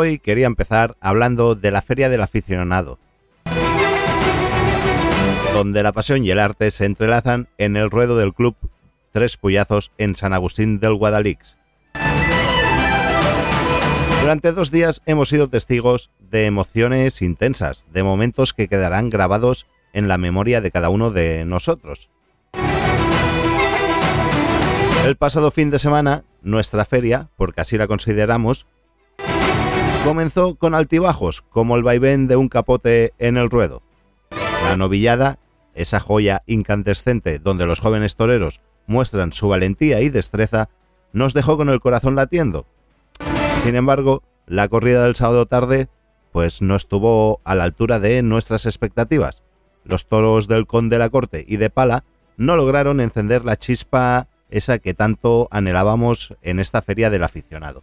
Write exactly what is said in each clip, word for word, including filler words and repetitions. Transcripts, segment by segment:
hoy quería empezar hablando de la Feria del Aficionado, donde la pasión y el arte se entrelazan en el ruedo del Club Tres Puyazos en San Agustín del Guadalix. Durante dos días hemos sido testigos de emociones intensas, de momentos que quedarán grabados en la memoria de cada uno de nosotros. El pasado fin de semana, nuestra feria, porque así la consideramos, comenzó con altibajos, como el vaivén de un capote en el ruedo. La novillada, esa joya incandescente donde los jóvenes toreros muestran su valentía y destreza, nos dejó con el corazón latiendo. Sin embargo, la corrida del sábado tarde pues no estuvo a la altura de nuestras expectativas. Los toros del Conde de la Corte y de Pala no lograron encender la chispa esa que tanto anhelábamos en esta feria del aficionado.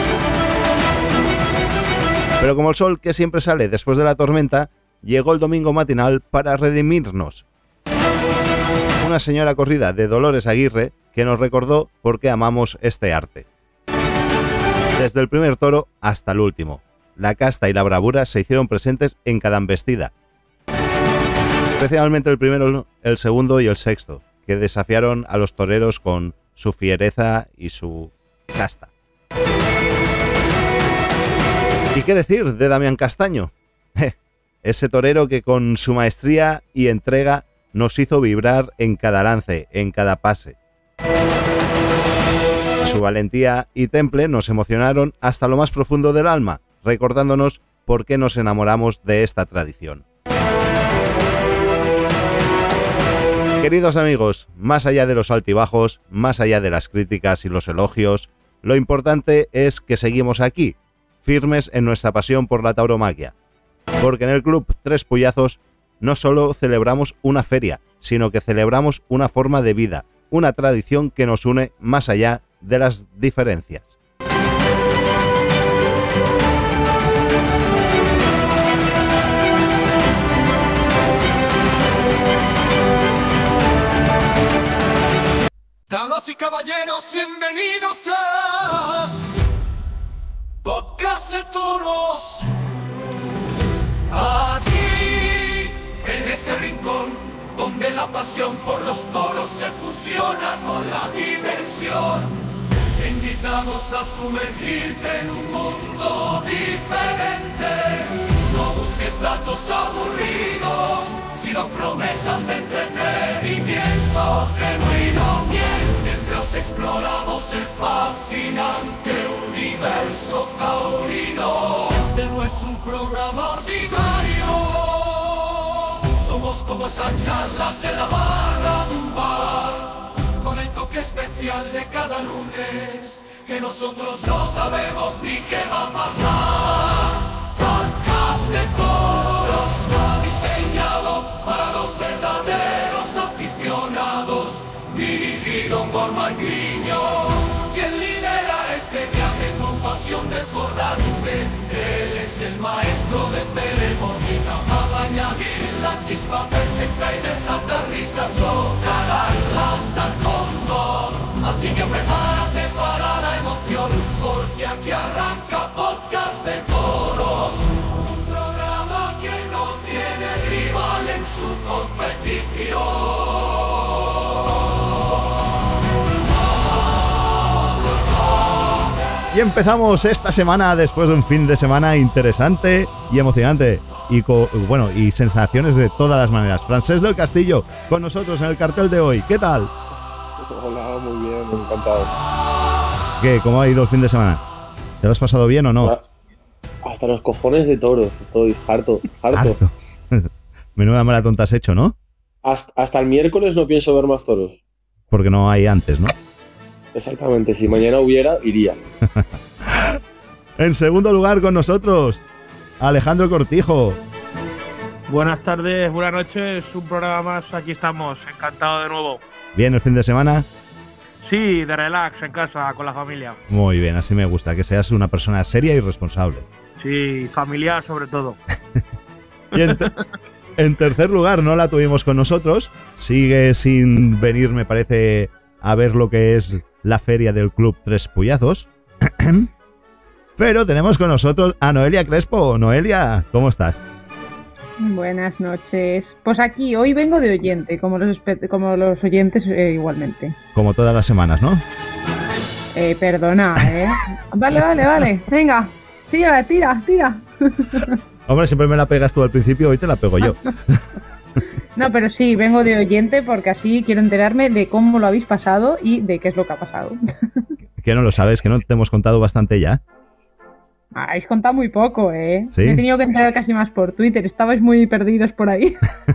Pero como el sol que siempre sale después de la tormenta, llegó el domingo matinal para redimirnos. Una señora corrida de Dolores Aguirre que nos recordó por qué amamos este arte. Desde el primer toro hasta el último, la casta y la bravura se hicieron presentes en cada embestida. Especialmente el primero, el segundo y el sexto, que desafiaron a los toreros con su fiereza y su casta. ¿Y qué decir de Damián Castaño? Ese torero que con su maestría y entrega nos hizo vibrar en cada lance, en cada pase. Su valentía y temple nos emocionaron hasta lo más profundo del alma, recordándonos por qué nos enamoramos de esta tradición. Queridos amigos, más allá de los altibajos, más allá de las críticas y los elogios, lo importante es que seguimos aquí, firmes en nuestra pasión por la tauromaquia. Porque en el Club Tres Puyazos no solo celebramos una feria, sino que celebramos una forma de vida, una tradición que nos une más allá de las diferencias. Damas y caballeros, bienvenidos a Podcast de Toros. Aquí, en este rincón, donde la pasión por los toros se fusiona con la diversión, te invitamos a sumergirte en un mundo diferente. No busques datos aburridos, sino promesas de entretenimiento genuino. Mientras exploramos el fascinante universo taurino. Este no es un programa ordinario. Somos como esas charlas de la barra de un bar, con el toque especial de cada lunes, que nosotros no sabemos ni qué va a pasar. Podcast de Toros, diseñado para los verdaderos aficionados, dirigido por Magriño, quien lidera este viaje con pasión desbordante. Él es el maestro de ceremonia, para añadir la chispa perfecta y desatar risas, socarla hasta el fondo. Así que prepárate para la emoción, porque aquí arranca Podcast de Toros, un programa que no tiene rival en su competición. Y empezamos esta semana después de un fin de semana interesante y emocionante y co- bueno y sensaciones de todas las maneras. Francés del Castillo con nosotros en el cartel de hoy. ¿Qué tal? Hola, muy bien, encantado. ¿Qué? ¿Cómo ha ido el fin de semana? ¿Te lo has pasado bien o no? Hasta los cojones de toros, estoy harto, harto. Harto. Menuda maratón te has hecho, ¿no? Hasta, hasta el miércoles no pienso ver más toros. Porque no hay antes, ¿no? Exactamente, si mañana hubiera, iría. En segundo lugar con nosotros, Alejandro Cortijo. Buenas tardes, buenas noches, un programa más, aquí estamos, encantado de nuevo. ¿Bien el fin de semana? Sí, de relax, en casa, con la familia. Muy bien, así me gusta, que seas una persona seria y responsable. Sí, familiar sobre todo. Y en, te- en tercer lugar, no la tuvimos con nosotros, sigue sin venir, me parece, a ver lo que es la feria del Club Tres Puyazos. Pero tenemos con nosotros a Noelia Crespo. Noelia, ¿cómo estás? Buenas noches. Pues aquí, hoy vengo de oyente, como los, como los oyentes eh, igualmente. Como todas las semanas, ¿no? Eh, perdona, ¿eh? Vale, vale, vale. Venga, tira, tira, tira. Hombre, siempre me la pegas tú al principio, hoy te la pego yo. No, pero sí, vengo de oyente porque así quiero enterarme de cómo lo habéis pasado y de qué es lo que ha pasado. ¿Que no lo sabes? ¿Que no te hemos contado bastante ya? Habéis contado muy poco, ¿eh? ¿Sí? Me he tenido que enterar casi más por Twitter. Estabais muy perdidos por ahí.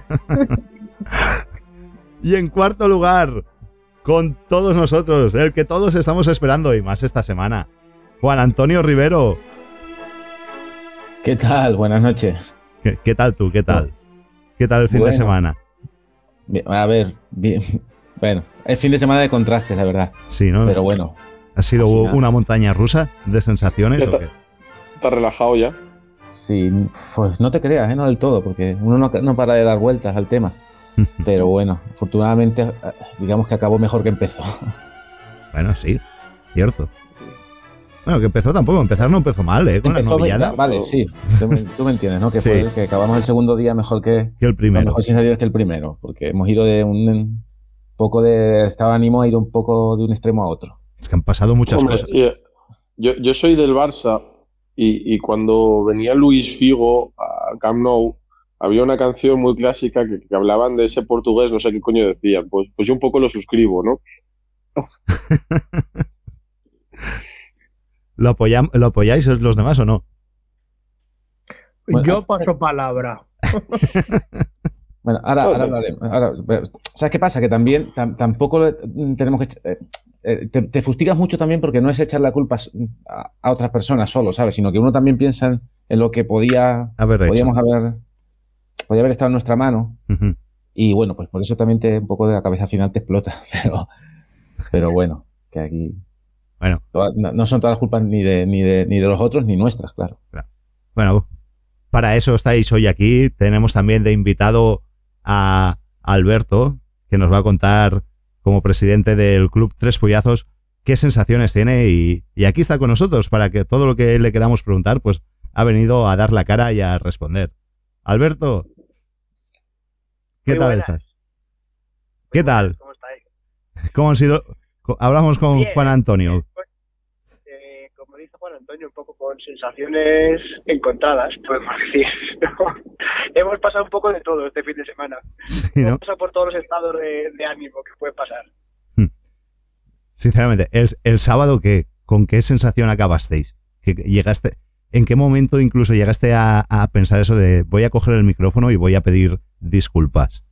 Y en cuarto lugar, con todos nosotros, el que todos estamos esperando y más esta semana, Juan Antonio Rivero. ¿Qué tal? Buenas noches. ¿Qué, qué tal tú? ¿Qué tal? ¿Qué tal el fin Bueno, de semana? A ver, bien, bueno, el fin de semana de contrastes, la verdad. Sí, ¿no? Pero bueno. ¿Ha sido al final. una montaña rusa de sensaciones Ya o está. qué? ¿Estás relajado ya? Sí, pues no te creas, ¿eh? No del todo, porque uno no, no para de dar vueltas al tema. Pero bueno, afortunadamente, digamos que acabó mejor que empezó. Bueno, sí, cierto. Bueno, que empezó tampoco, empezar no empezó mal, ¿eh? Con Empezó la novillada. bien, Vale, sí, tú me, tú me entiendes, ¿no? Que, Sí. fue, que acabamos el segundo día mejor que, Que el primero. mejor sensaciones que el primero, porque hemos ido de un poco de estado de ánimo, ha ido un poco de un extremo a otro. Es que han pasado muchas Hombre, cosas. y, eh, yo, yo soy del Barça y, y cuando venía Luis Figo a Camp Nou había una canción muy clásica que, que hablaban de ese portugués, no sé qué coño decía. Pues, pues yo un poco lo suscribo, ¿no? ¿Lo, apoyam- ¿Lo apoyáis los demás o no? Bueno, Yo paso palabra. Bueno, ahora, No, ahora no. hablaremos. Ahora, pero, ¿sabes qué pasa? Que también tam- tampoco lo- tenemos que... ech- eh, eh, te, te fustigas mucho también porque no es echar la culpa a, a otras personas solo, ¿sabes? Sino que uno también piensa en, en lo que podía, A ver, hecho. podíamos haber, podía haber estado en nuestra mano. Ujú. Y bueno, pues por eso también te, un poco de la cabeza final te explota. Pero, pero bueno, que aquí Bueno, toda- no, no son todas las culpas ni de, ni, de, ni de los otros ni nuestras, claro. bueno, para eso estáis hoy aquí. Tenemos también de invitado a Alberto, que nos va a contar, como presidente del Club Tres Pollazos, qué sensaciones tiene. Y, y aquí está con nosotros para que todo lo que le queramos preguntar, pues ha venido a dar la cara y a responder. Alberto, ¿qué Muy tal buenas. estás? ¿Qué tal? ¿Cómo estáis? ¿Cómo han sido? Co- Hablamos con Bien. Juan Antonio. Pues, eh, como dice Juan Antonio, un poco con sensaciones encontradas, podemos decir, ¿no? Hemos pasado un poco de todo este fin de semana. Sí, ¿no? Hemos pasado por todos los estados de, de ánimo que pueden pasar. Sinceramente, el, el sábado, ¿qué, ¿con qué sensación acabasteis? ¿Que llegaste, ¿En qué momento incluso llegaste a, a pensar eso de voy a coger el micrófono y voy a pedir disculpas?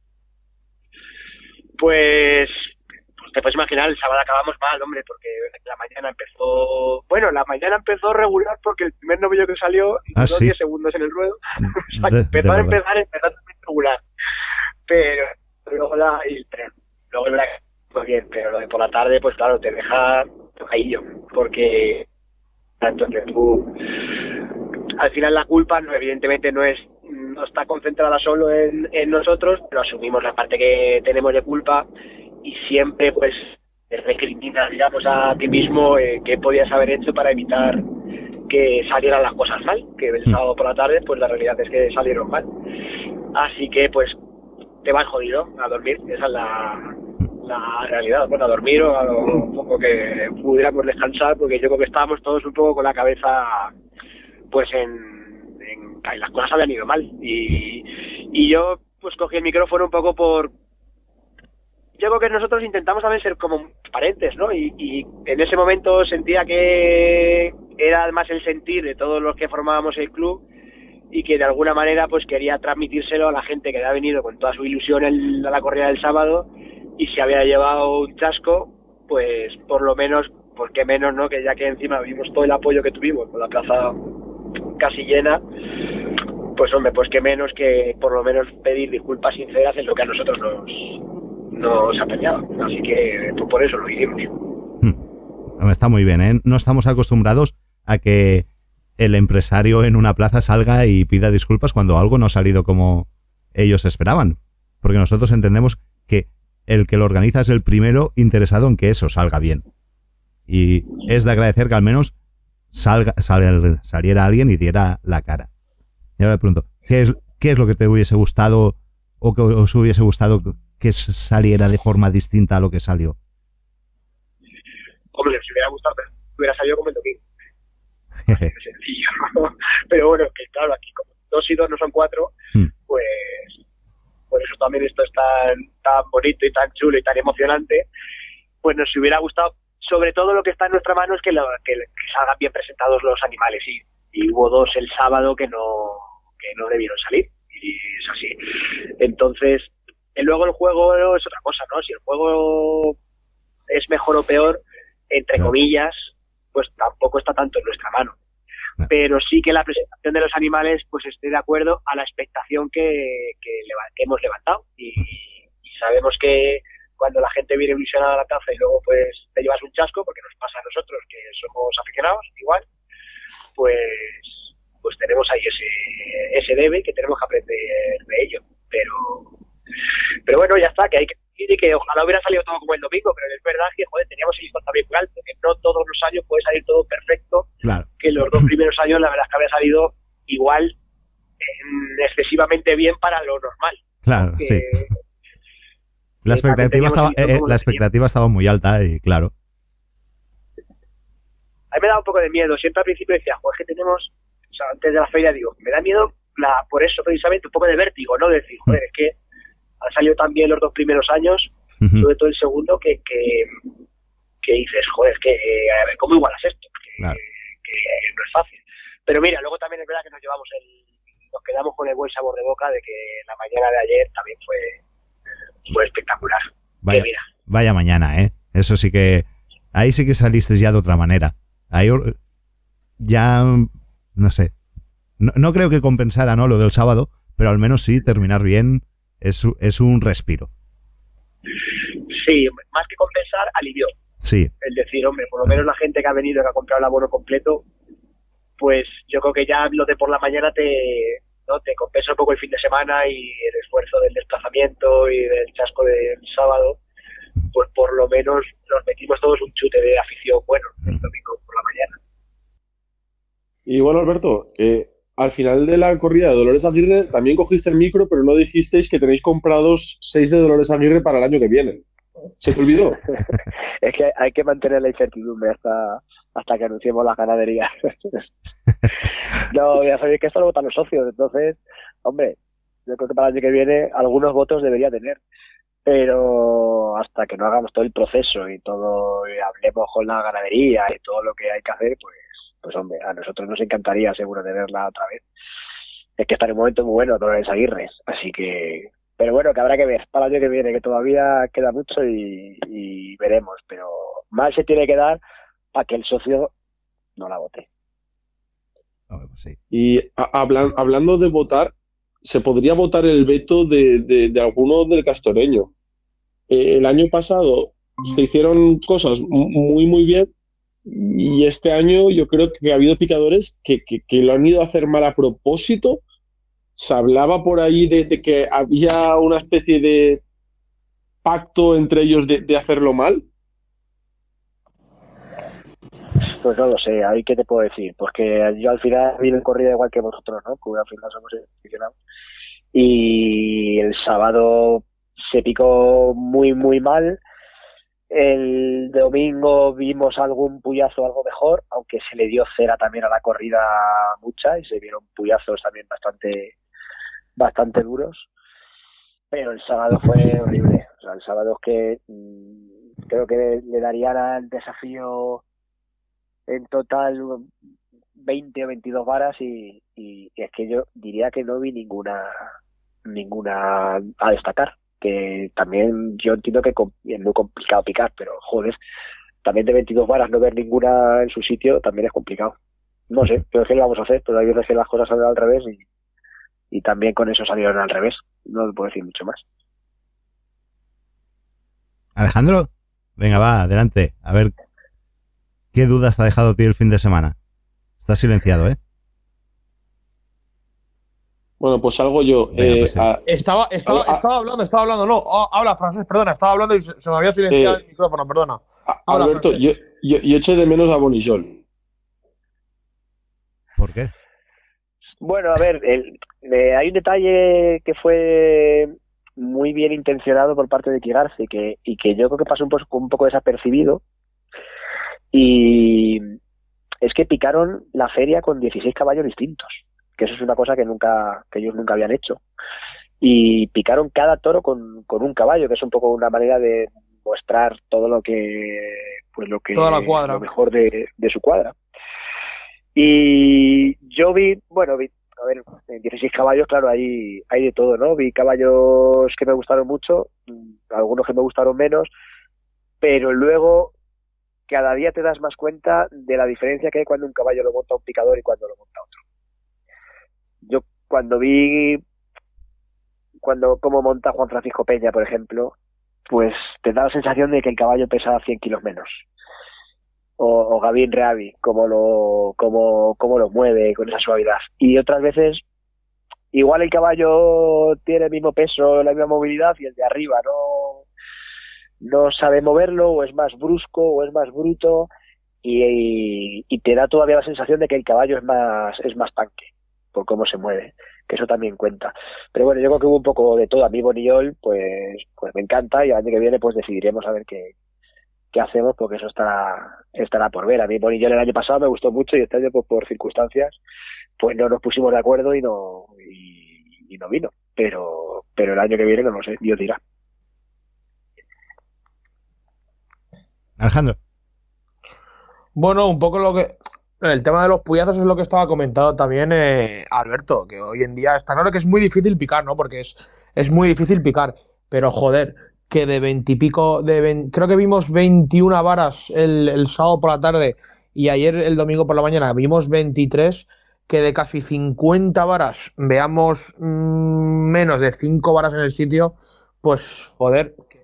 Pues, pues te puedes imaginar, el sábado acabamos mal, hombre, porque la mañana empezó... Bueno, la mañana empezó regular porque el primer novillo que salió Ah, duró sí. diez segundos en el ruedo. O sea, De- de empezó a verdad. empezar, empezó también regular. Pero luego la... Y, pero, luego el verano fue bien, pero lo de por la tarde, pues claro, te deja tocadillo, porque... Entonces tú... Al final la culpa, no, evidentemente, no es no está concentrada solo en, en nosotros, pero asumimos la parte que tenemos de culpa y siempre pues te recriminas, digamos, a ti mismo eh, qué podías haber hecho para evitar que salieran las cosas mal, que el sábado por la tarde pues la realidad es que salieron mal. Así que pues te vas jodido a dormir, esa es la, la realidad, bueno, a dormir o a lo un poco que pudiéramos descansar, porque yo creo que estábamos todos un poco con la cabeza pues en, en que las cosas habían ido mal y, y yo pues cogí el micrófono un poco por yo creo que nosotros intentamos también ser como transparentes, ¿no? Y, y en ese momento sentía que era más el sentir de todos los que formábamos el club y que de alguna manera pues quería transmitírselo a la gente que había venido con toda su ilusión el, a la corrida del sábado y si había llevado un chasco, pues por lo menos, pues qué menos, ¿no? Que ya que encima vimos todo el apoyo que tuvimos con la plaza casi llena, pues hombre, pues qué menos que por lo menos pedir disculpas sinceras en lo que a nosotros nos, nos ha peleado. Así que pues por eso lo hicimos. Hmm. Está muy bien, ¿eh? No estamos acostumbrados a que el empresario en una plaza salga y pida disculpas cuando algo no ha salido como ellos esperaban. Porque nosotros entendemos que el que lo organiza es el primero interesado en que eso salga bien. Y es de agradecer que al menos salga, salga, saliera alguien y diera la cara. Y ahora le pregunto, ¿qué es, qué es lo que te hubiese gustado o que os hubiese gustado que saliera de forma distinta a lo que salió? Hombre, si hubiera gustado, pero hubiera salido como el domingo. Es sencillo. Pero bueno, que claro, aquí como dos y dos no son cuatro, hmm. pues por eso también esto es tan, tan bonito y tan chulo y tan emocionante, pues nos hubiera gustado, sobre todo lo que está en nuestra mano es que, lo, que, que salgan bien presentados los animales, y, y hubo dos el sábado que no, que no debieron salir, y es así. Entonces, y luego el juego es otra cosa, ¿no? Si el juego es mejor o peor, entre no. comillas, pues tampoco está tanto en nuestra mano. No. Pero sí que la presentación de los animales, pues estoy de acuerdo a la expectación que, que, que hemos levantado. Y, y sabemos que cuando la gente viene ilusionada a la caza y luego pues te llevas un chasco, porque nos pasa a nosotros que somos aficionados, igual, pues pues tenemos ahí ese ese debe que tenemos que aprender de ello. Pero pero bueno, ya está, que hay que y que ojalá hubiera salido todo como el domingo, pero es verdad que, joder, teníamos el listón también muy alto, que no todos los años puede salir todo perfecto, claro. Que los dos primeros años la verdad es que había salido igual eh, excesivamente bien para lo normal. Claro, que, sí. La expectativa, estaba, eh, la expectativa estaba muy alta y claro. A mí me da un poco de miedo, siempre al principio decía, joder, es que tenemos, o sea, antes de la feria digo, me da miedo la, por eso precisamente un poco de vértigo, ¿no? De decir, joder, es que han salido tan bien los dos primeros años, uh-huh. sobre todo el segundo, que, que, que dices, joder, que eh, a ver, ¿cómo igualas esto? Que, claro. que, que no es fácil. Pero mira, luego también es verdad que nos llevamos el, nos quedamos con el buen sabor de boca de que la mañana de ayer también fue, fue espectacular. Vaya, mira. vaya mañana, ¿eh? Eso sí que, ahí sí que saliste ya de otra manera. Ahí ya, no sé, no, no creo que compensara, ¿no?, lo del sábado, pero al menos sí terminar bien. Es, es un respiro. Sí, más que compensar, alivió. Sí. Es decir, hombre, por lo menos la gente que ha venido y que ha comprado el abono completo, pues yo creo que ya lo de por la mañana te, ¿no? te compensa un poco el fin de semana y el esfuerzo del desplazamiento y del chasco del sábado, pues por lo menos nos metimos todos un chute de afición bueno el domingo por la mañana. Y bueno, Alberto, eh, al final de la corrida de Dolores Aguirre también cogiste el micro, pero no dijisteis que tenéis comprados seis de Dolores Aguirre para el año que viene. ¿Se te olvidó? Es que hay que mantener la incertidumbre hasta hasta que anunciemos las ganaderías. No, ya sabéis que esto lo votan los socios, entonces, hombre, yo creo que para el año que viene algunos votos debería tener. Pero hasta que no hagamos todo el proceso y todo, y hablemos con la ganadería y todo lo que hay que hacer, pues Pues hombre, a nosotros nos encantaría seguro tenerla otra vez. Es que está en un momento muy bueno Dolores Aguirre, así que... Pero bueno, que habrá que ver para el año que viene, que todavía queda mucho y, y veremos. Pero mal se tiene que dar para que el socio no la vote. Sí. Y a, hablan, hablando de votar, se podría votar el veto de, de, de alguno del Castoreño. Eh, el año pasado se hicieron cosas muy, muy bien. Y este año yo creo que ha habido picadores que, que, que lo han ido a hacer mal a propósito. Se hablaba por ahí de, de que había una especie de pacto entre ellos de, de hacerlo mal. Pues no lo sé, ahí qué te puedo decir. Pues que yo al final vine en corrida igual que vosotros, ¿no? Porque al final somos aficionados. Y el sábado se picó muy, muy mal. El domingo vimos algún puyazo algo mejor, aunque se le dio cera también a la corrida mucha y se vieron puyazos también bastante bastante duros. Pero el sábado fue horrible. O sea, el sábado es que mmm, creo que le darían al desafío en total veinte o veintidós varas y, y, y es que yo diría que no vi ninguna ninguna a destacar. Que también yo entiendo que es muy complicado picar, pero joder, también de veintidós varas no ver ninguna en su sitio también es complicado. No sé, pero es que lo vamos a hacer, pero hay veces que las cosas salen al revés y, y también con eso salieron al revés. No le puedo decir mucho más. Alejandro, venga, va, adelante. A ver, ¿qué dudas te ha dejado a ti el fin de semana? Estás silenciado, ¿eh? Bueno, pues salgo yo. Venga, eh, pues sí. a, estaba, estaba, a, estaba hablando, estaba hablando, no, oh, habla Francés, perdona, estaba hablando y se, se me había silenciado eh, el micrófono, perdona. Habla, Alberto, yo, yo, yo eché de menos a Bonillol. ¿Por qué? Bueno, a ver, el, eh, hay un detalle que fue muy bien intencionado por parte de Kigarce que, y que yo creo que pasó un poco, un poco desapercibido, y es que picaron la feria con dieciséis caballos distintos, que eso es una cosa que nunca que ellos nunca habían hecho, y picaron cada toro con, con un caballo, que es un poco una manera de mostrar todo lo que pues lo que Toda la cuadra. lo mejor de, de su cuadra. Y yo vi, bueno, vi, a ver, en dieciséis caballos, claro, hay, hay de todo, ¿no? Vi caballos que me gustaron mucho, algunos que me gustaron menos, pero luego cada día te das más cuenta de la diferencia que hay cuando un caballo lo monta un picador y cuando lo monta otro. Yo cuando vi cuando cómo monta Juan Francisco Peña, por ejemplo, pues te da la sensación de que el caballo pesa cien kilos menos. O, o Gavin Reavi, cómo lo, cómo, cómo lo mueve con esa suavidad. Y otras veces, igual el caballo tiene el mismo peso, la misma movilidad, y el de arriba no, no sabe moverlo, o es más brusco, o es más bruto, y, y, y te da todavía la sensación de que el caballo es más, es más tanque, por cómo se mueve, que eso también cuenta. Pero bueno, yo creo que hubo un poco de todo. A mí Bonillol, pues, pues me encanta, y el año que viene pues decidiremos a ver qué, qué hacemos, porque eso estará, estará por ver. A mí Bonillol el año pasado me gustó mucho, y este año pues por circunstancias pues no nos pusimos de acuerdo y no y, y no vino. Pero pero el año que viene no lo sé, Dios dirá. Alejandro. Bueno, un poco lo que... El tema de los puyazos es lo que estaba comentando también eh, Alberto, que hoy en día está claro que es muy difícil picar, ¿no? Porque es, es muy difícil picar, pero joder, que de veintipico, de veinte, creo que vimos veintiuna varas el, el sábado por la tarde, y ayer el domingo por la mañana vimos veintitrés, que de casi cincuenta varas veamos mmm, menos de cinco varas en el sitio, pues joder, que,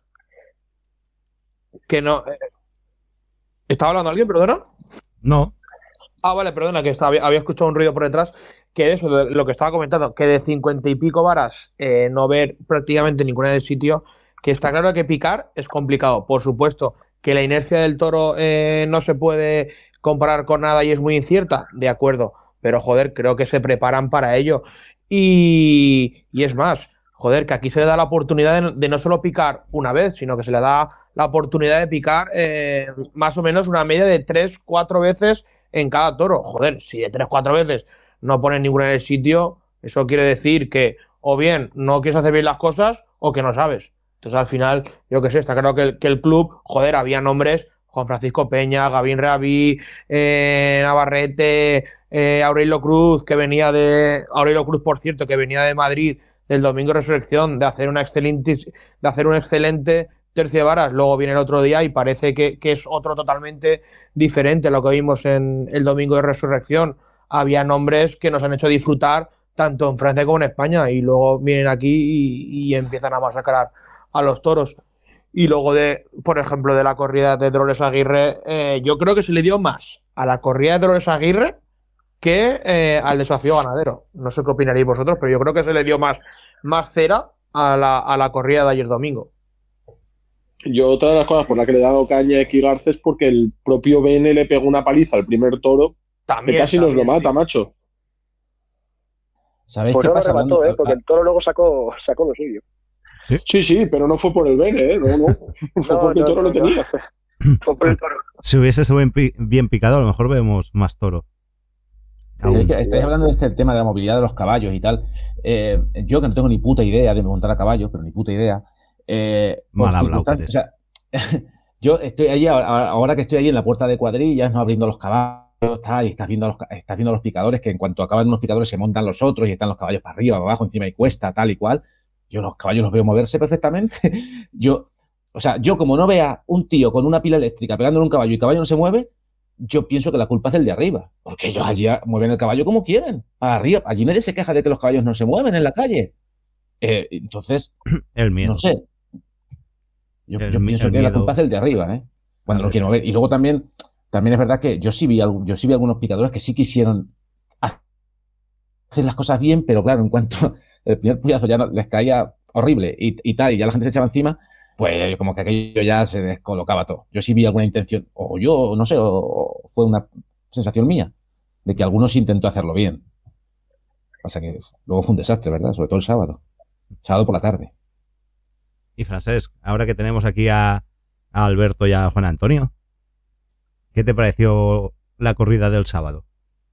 que no... Eh, ¿estaba hablando alguien, perdona? No. Ah, vale, perdona, que estaba, había, había escuchado un ruido por detrás, que eso, de lo que estaba comentando, que de cincuenta y pico varas eh, no ver prácticamente ninguna en el sitio, que está claro que picar es complicado. Por supuesto, que la inercia del toro eh, no se puede comparar con nada y es muy incierta, de acuerdo, pero joder, creo que se preparan para ello. Y, y es más, joder, que aquí se le da la oportunidad de, de no solo picar una vez, sino que se le da la oportunidad de picar eh, más o menos una media de tres, cuatro veces en cada toro. Joder, si de tres, cuatro veces no pones ninguna en el sitio, eso quiere decir que o bien no quieres hacer bien las cosas o que no sabes. Entonces al final, yo qué sé, está claro que el, que el club, joder, había nombres, Juan Francisco Peña, Gavin Reavi, eh, Navarrete, eh, Aurelio Cruz, que venía de... Aurelio Cruz, por cierto, que venía de Madrid del Domingo de Resurrección, de hacer una excelente, de hacer un excelente tercio de varas. Luego viene el otro día y parece que, que es otro totalmente diferente a lo que vimos en el Domingo de Resurrección. Había nombres que nos han hecho disfrutar tanto en Francia como en España, y luego vienen aquí y, y empiezan a masacrar a los toros. Y luego, de, por ejemplo, de la corrida de Dolores Aguirre, eh, yo creo que se le dio más a la corrida de Dolores Aguirre que eh, al desafío ganadero. No sé qué opinaréis vosotros, pero yo creo que se le dio más, más cera a la, a la corrida de ayer domingo. Yo, otra de las cosas por las que le he dado caña a X Garza es porque el propio B N le pegó una paliza al primer toro, también, que casi también, nos lo mata, sí. macho. ¿Sabéis Pues qué no lo pasa? remató, Hablando- ¿eh? Porque el toro luego sacó, sacó lo suyo. Sí, sí, pero no fue por el B N, ¿eh? No, no. Fue No, porque no, el toro no, lo no. tenía. Fue por el toro. Si hubiese sido bien, pi- bien picado, a lo mejor vemos más toro. ¿Sabéis Aún. que estáis hablando de este tema de la movilidad de los caballos y tal? Eh, yo que no tengo ni puta idea de montar a caballos, pero ni puta idea. Eh, por Mal hablado circunstan- que eres. o sea, yo estoy allí, ahora ahora que estoy allí en la puerta de cuadrillas, no abriendo los caballos, tal, y estás viendo a los, ca- estás viendo a los picadores, que en cuanto acaban unos picadores se montan los otros y están los caballos para arriba, para abajo, encima y cuesta, tal y cual. Yo los caballos los veo moverse perfectamente. Yo, o sea, yo como no vea un tío con una pila eléctrica pegándole un caballo y el caballo no se mueve, yo pienso que la culpa es del de arriba, porque ellos allí mueven el caballo como quieren, para arriba. Allí nadie se queja de que los caballos no se mueven en la calle. Eh, entonces, El miedo. no sé. Yo, El yo mi- pienso el que la miedo. culpa es del de arriba, ¿eh? Cuando A lo ver. quieren mover. Y luego también, también es verdad que yo sí vi, algún- yo sí vi algunos picadores que sí quisieron hacer las cosas bien, pero claro, en cuanto el primer puyazo ya no- les caía horrible y, y tal, y ya la gente se echaba encima, pues como que aquello ya se descolocaba todo. Yo sí vi alguna intención, o yo, no sé, o, o fue una sensación mía. de que algunos intentó hacerlo bien. Pasa que luego fue un desastre, ¿verdad? Sobre todo el sábado. Sábado por la tarde. Y Francesc, ahora que tenemos aquí a, a Alberto y a Juan Antonio, ¿qué te pareció la corrida del sábado?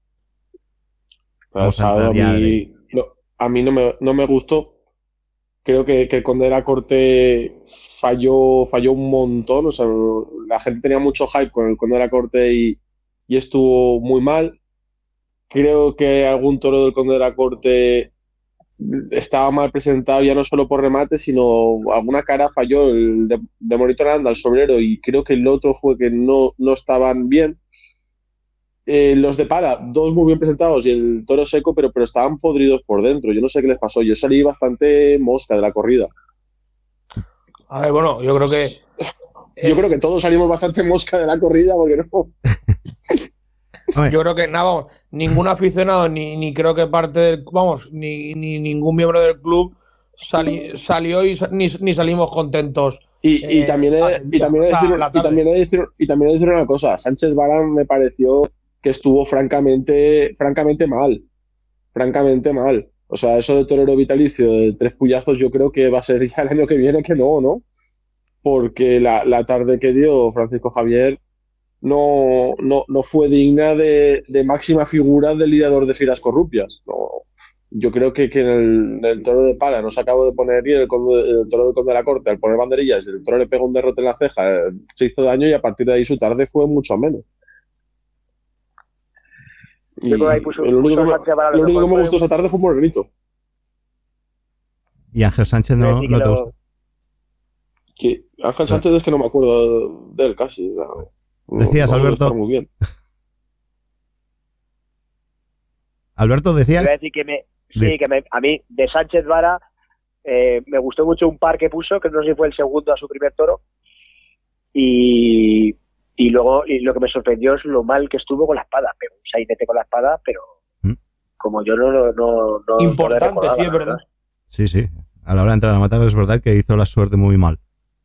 El sábado a mí, de... no, a mí no, me, no me gustó. Creo que, que el Conde de la Corte falló, falló un montón. O sea, la gente tenía mucho hype con el Conde de la Corte y, y estuvo muy mal. Creo que algún toro del Conde de la Corte estaba mal presentado, ya no solo por remate, sino alguna cara falló. El de, de Morito Aranda, el sobrero, y creo que el otro fue que no, no estaban bien. Eh, los de Para, dos muy bien presentados y el toro seco, pero, pero estaban podridos por dentro. Yo no sé qué les pasó. Yo salí bastante mosca de la corrida. A ver, bueno, yo creo que... Eh, yo creo que todos salimos bastante mosca de la corrida, porque no... Yo creo que, nada, vamos, ningún aficionado, ni, ni creo que parte del... Vamos, ni, ni ningún miembro del club sali, salió y ni, ni salimos contentos. Y, y, eh, también he, y, también he decir, y, también he decir, y también he decir una cosa. Sánchez Vara me pareció que estuvo francamente, francamente mal. Francamente mal. O sea, eso de torero vitalicio de tres puyazos yo creo que va a ser ya el año que viene que no, ¿no? Porque la, la tarde que dio Francisco Javier no, no, no fue digna de, de máxima figura del lidiador de giras corrupias. No. Yo creo que, que en, el, en el toro de Para no se acabó de poner bien el, conde, el toro del Conde de la Corte al poner banderillas, el toro le pegó un derrote en la ceja, se hizo daño y a partir de ahí su tarde fue mucho menos. Y ahí puso, lo único, puso que, me, lo único que me gustó esa tarde fue por el grito. ¿Y Ángel Sánchez no, no te lo... gusta? Que Ángel Sánchez es que no me acuerdo de él casi. No, Decías, no, Alberto. Muy bien. Alberto, decías. Iba a decir que me, sí, que me, a mí, de Sánchez Vara, eh, me gustó mucho un par que puso, que no sé si fue el segundo a su primer toro. Y. Y luego, y lo que me sorprendió es lo mal que estuvo con la espada. Pero un sainete con la espada, pero ¿Mm? como yo no lo. No, no, Importante, no sí, es verdad. Sí, sí. A la hora de entrar a matar es verdad que hizo la suerte muy mal.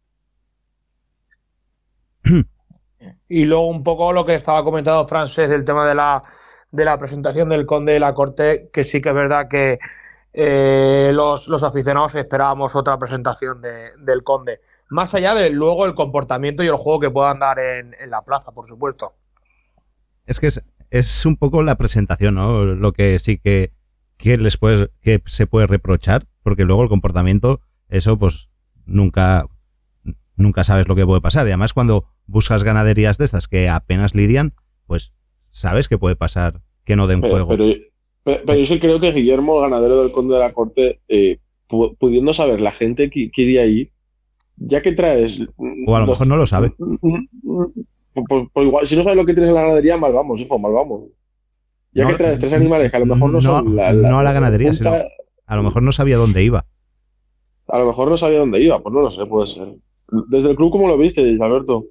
Y luego un poco lo que estaba comentando Francesc del tema de la, de la presentación del Conde de la Corte, que sí que es verdad que eh, los, los aficionados esperábamos otra presentación de, del Conde. Más allá de luego el comportamiento y el juego que puedan dar en, en la plaza, por supuesto. Es que es, es un poco la presentación, ¿no? Lo que sí que, que les puede, que se puede reprochar, porque luego el comportamiento, eso pues nunca, nunca sabes lo que puede pasar. Y además cuando buscas ganaderías de estas que apenas lidian, pues sabes que puede pasar que no den pero, juego. Pero, pero, pero yo sí creo que Guillermo, ganadero del Conde de la Corte, eh, pudiendo saber la gente que, que iría ahí, ya que traes... O a lo los, mejor no lo sabe. Pues, pues igual, si no sabes lo que tienes en la ganadería, mal vamos, hijo, mal vamos. Ya no, que traes tres animales que a lo mejor no, no son... La, la, no a la ganadería, punta, sino a lo mejor no sabía dónde iba. A lo mejor no sabía dónde iba, pues no lo sé, puede ser. Desde el club, ¿cómo lo viste, Alberto?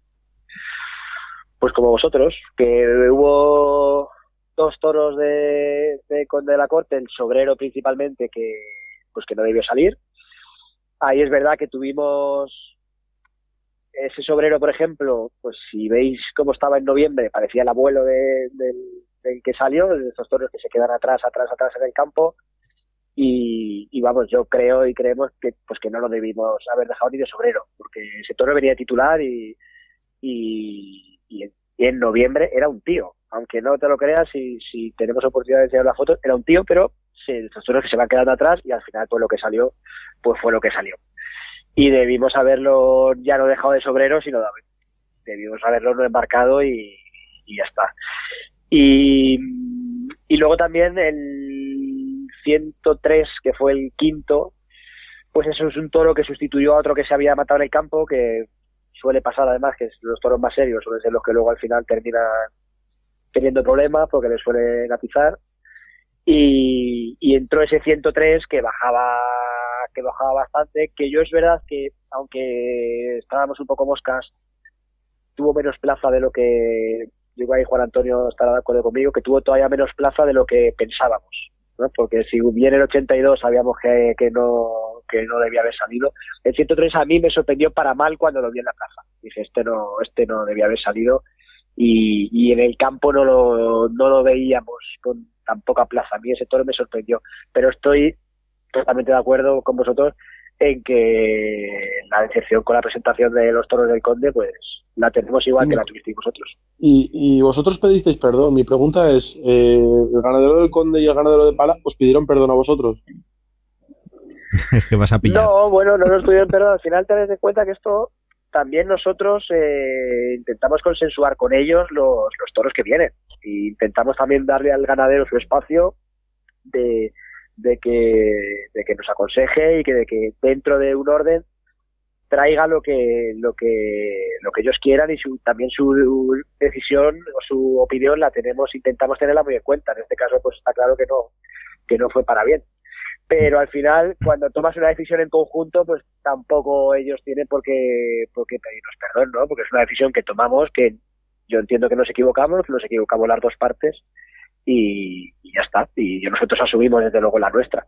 Pues como vosotros, que hubo dos toros de, de Conde de la Corte, el sobrero principalmente, que pues que no debió salir. Ahí es verdad que tuvimos ese sobrero, por ejemplo, pues si veis cómo estaba en noviembre, parecía el abuelo de, de, del que salió, de estos toros que se quedan atrás, atrás, atrás en el campo. Y, y vamos, yo creo y creemos que pues que no lo debimos haber dejado ni de sobrero, porque ese toro venía titular y, y, y, en, y en noviembre era un tío. Aunque no te lo creas, si, si tenemos oportunidad de enseñar la foto, era un tío, pero sí, estos toros que se van quedando atrás y al final pues lo que salió pues fue lo que salió. Y debimos haberlo ya no dejado de sobrero, sino debimos haberlo no embarcado y, y ya está. Y, y luego también el ciento tres, que fue el quinto, pues eso es un toro que sustituyó a otro que se había matado en el campo, que suele pasar además, que los toros más serios suelen ser los que luego al final terminan teniendo problemas porque les suelen atizar. Y, y entró ese ciento tres que bajaba que bajaba bastante, que yo es verdad que aunque estábamos un poco moscas, tuvo menos plaza de lo que, digo ahí Juan Antonio estará de acuerdo conmigo, que tuvo todavía menos plaza de lo que pensábamos, ¿no? Porque si hubiera el ochenta y dos sabíamos que, que no que no debía haber salido. El ciento tres a mí me sorprendió para mal cuando lo vi en la plaza. Dije, este no este no debía haber salido. y, y en el campo no lo, no lo veíamos con tan poca plaza. A mí ese toro me sorprendió, pero estoy totalmente de acuerdo con vosotros en que la decepción con la presentación de los toros del Conde, pues la tenemos igual que la tuvisteis vosotros. Y, y vosotros pedisteis perdón. Mi pregunta es, eh, ¿el ganadero del Conde y el ganadero de Pala os pidieron perdón a vosotros? ¿Qué vas a pillar? No, bueno, no nos pidieron perdón. Al final te das de cuenta que esto también nosotros eh, intentamos consensuar con ellos los, los toros que vienen. E intentamos también darle al ganadero su espacio de, de, que, de que nos aconseje y que, de que dentro de un orden traiga lo que lo que lo que ellos quieran, y su, también su decisión o su opinión la tenemos, intentamos tenerla muy en cuenta. En este caso pues está claro que no que no fue para bien, pero al final cuando tomas una decisión en conjunto pues tampoco ellos tienen por qué, por qué pedirnos perdón, ¿no? Porque es una decisión que tomamos, que yo entiendo que nos equivocamos, que nos equivocamos las dos partes y, y ya está, y nosotros asumimos desde luego la nuestra.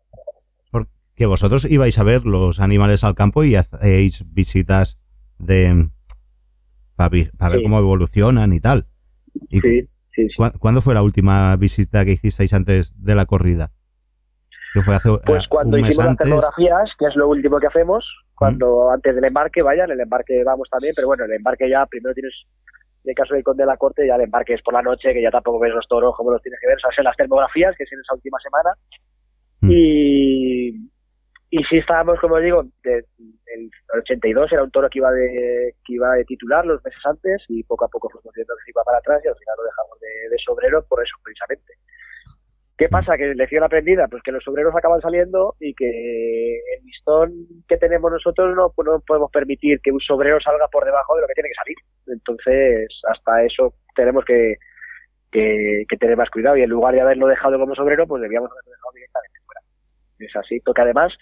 Que vosotros ibais a ver los animales al campo y hacéis visitas de para pa ver sí. cómo evolucionan y tal. ¿Y sí, sí, sí. ¿cu ¿Cuándo fue la última visita que hicisteis antes de la corrida? ¿Qué fue hace, pues cuando un mes hicimos antes? las tecnografías, que es lo último que hacemos, cuando ¿Mm? antes del embarque, vaya, en el embarque vamos también, pero bueno, el embarque ya primero tienes, en el caso del Conde de la Corte, ya el embarque es por la noche, que ya tampoco ves los toros como los tienes que ver, o sea, hacen las termografías, que es en esa última semana, ¿Mm? y Y sí estábamos, como digo, de, el ochenta y dos era un toro que iba de que iba de titular los meses antes, y poco a poco fuimos viendo que se iba para atrás y al final lo dejamos de, de sobrero por eso, precisamente. ¿Qué pasa? ¿Que lección aprendida? Pues que los sobreros acaban saliendo y que el listón que tenemos nosotros no, no podemos permitir que un sobrero salga por debajo de lo que tiene que salir. Entonces, hasta eso tenemos que, que, que tener más cuidado, y en lugar de haberlo dejado como sobrero, pues debíamos haberlo dejado directamente fuera. Es así, porque además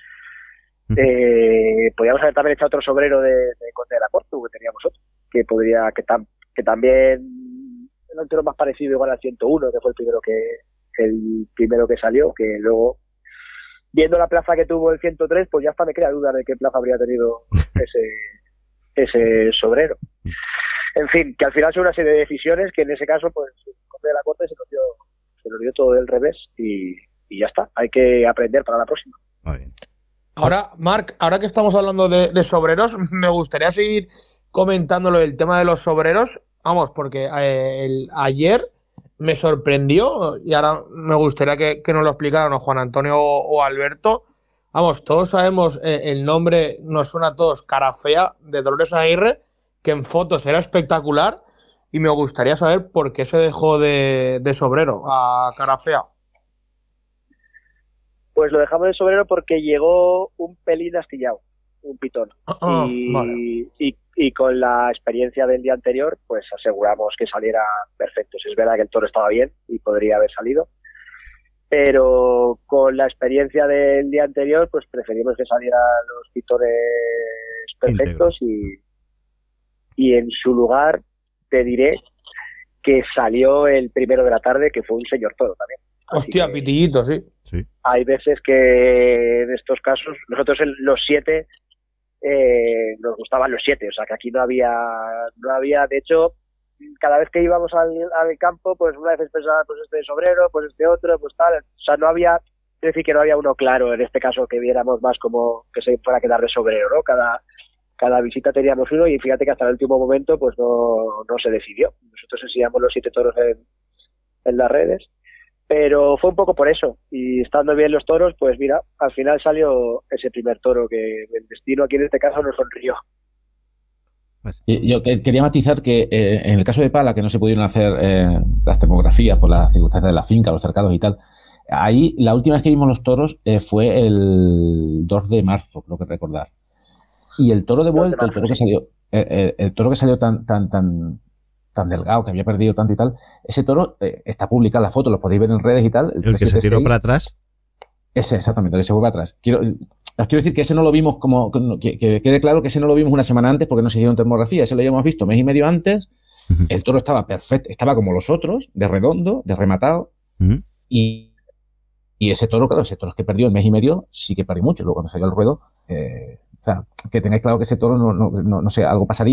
Eh, podríamos haber también echado otro sobrero de, de Conde de la Corte, que teníamos otro, que podría, que, tam, que también era un toro más parecido igual al ciento uno, que fue el primero que el primero que salió, que luego, viendo la plaza que tuvo el ciento tres, pues ya hasta me crea duda de qué plaza habría tenido ese, ese sobrero. En fin, que al final son una serie de decisiones que en ese caso, pues, el Conde de la Corte se nos dio, se nos dio todo del revés, y, y ya está, hay que aprender para la próxima. Muy bien. Ahora, Marc, ahora que estamos hablando de, de sobreros, me gustaría seguir comentándolo del tema de los sobreros. Vamos, porque eh, el, ayer me sorprendió, y ahora me gustaría que, que nos lo explicaran o Juan Antonio o, o Alberto. Vamos, todos sabemos eh, el nombre, nos suena a todos, Cara Fea, de Dolores Aguirre, que en fotos era espectacular, y me gustaría saber por qué se dejó de, de sobrero a Cara Fea. Pues lo dejamos de sobrero porque llegó un pelín astillado, un pitón. Oh, y, vale. y, y con la experiencia del día anterior, pues aseguramos que saliera perfecto. Si es verdad que el toro estaba bien y podría haber salido, pero con la experiencia del día anterior, pues preferimos que salieran los pitones perfectos, y, y en su lugar te diré que salió el primero de la tarde, que fue un señor toro también. Hostia, pitillito, sí. sí. Hay veces que en estos casos, nosotros en los siete eh, nos gustaban los siete, o sea que aquí no había, no había, de hecho, cada vez que íbamos al, al campo, pues una vez pensaba, pues este sobrero, pues este otro, pues tal, o sea, no había, es decir, que no había uno claro, en este caso que viéramos más como que se fuera a quedar de sobrero, ¿no? Cada, cada visita teníamos uno, y fíjate que hasta el último momento pues no, no se decidió. Nosotros enseñamos los siete toros en, en las redes, pero fue un poco por eso, y estando bien los toros, pues mira, al final salió ese primer toro que el destino aquí en este caso nos sonrió. Yo quería matizar que eh, en el caso de Pala, que no se pudieron hacer eh, las termografías por las circunstancias de la finca, los cercados y tal, ahí la última vez que vimos los toros eh, fue el dos de marzo, creo que recordar. Y el toro de vuelta, el toro que salió, eh, eh, el toro que salió tan, tan, tan, tan delgado, que había perdido tanto y tal, ese toro eh, está publicada la foto, lo podéis ver en redes y tal. ¿El, el que se tiró para atrás? Ese, exactamente, el que se fue para atrás. Quiero, os quiero decir que ese no lo vimos como, que, que quede claro que ese no lo vimos una semana antes porque no se hicieron termografía, ese lo habíamos visto mes y medio antes. Uh-huh. El toro estaba perfecto, estaba como los otros, de redondo, de rematado. Uh-huh. y, y ese toro, claro, ese toro que perdió el mes y medio, sí que perdió mucho. Luego cuando salió el ruedo, eh, o sea, que tengáis claro que ese toro, no, no, no, no sé, algo pasaría,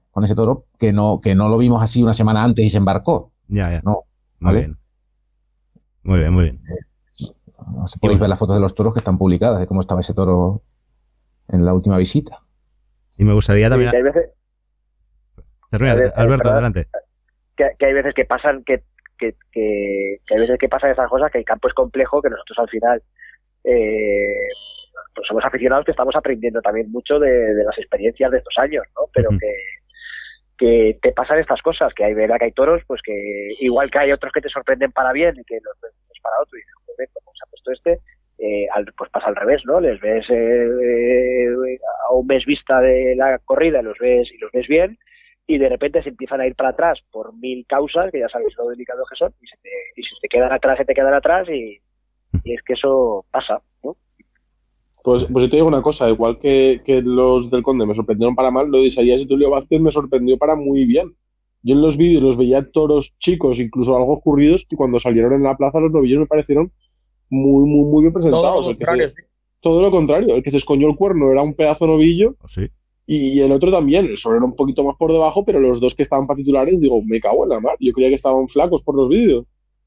con ese toro, que no, que no lo vimos así una semana antes y se embarcó. Ya, ya. No, Muy ¿vale? bien. Muy bien, muy bien. Podéis bueno. ver las fotos de los toros que están publicadas, de cómo estaba ese toro en la última visita. Y me gustaría también... Sí, que hay veces, Termina, veces, Alberto, ¿verdad? adelante. Que, que hay veces que pasan que, que, que, que hay veces que pasan esas cosas, que el campo es complejo, que nosotros al final eh, pues somos aficionados que estamos aprendiendo también mucho de, de las experiencias de estos años, ¿no? Pero uh-huh. que, que te pasan estas cosas, que hay verdad que hay toros, pues que igual que hay otros que te sorprenden para bien y que los ves para otro y dices, joder, ¿cómo se ha puesto este? Eh, al, pues pasa al revés, ¿no? Les ves eh, eh, a un mes vista de la corrida, los ves y los ves bien, y de repente se empiezan a ir para atrás por mil causas, que ya sabéis lo delicados que son, y se te, y se te quedan atrás, se te quedan atrás, y, y es que eso pasa, ¿no? Pues, pues yo te digo una cosa, igual que, que los del Conde me sorprendieron para mal, lo de Isaías y Tulio Vázquez me sorprendió para muy bien. Yo en los vídeos los veía toros chicos, incluso algo ocurridos, y cuando salieron en la plaza los novillos me parecieron muy, muy, muy bien presentados. Todo lo contrario, se, todo lo contrario. El que se escoñó el cuerno era un pedazo novillo, sí. Y el otro también, el sobre era un poquito más por debajo, pero los dos que estaban para titulares, digo, me cago en la mar. Yo creía que estaban flacos por los vídeos.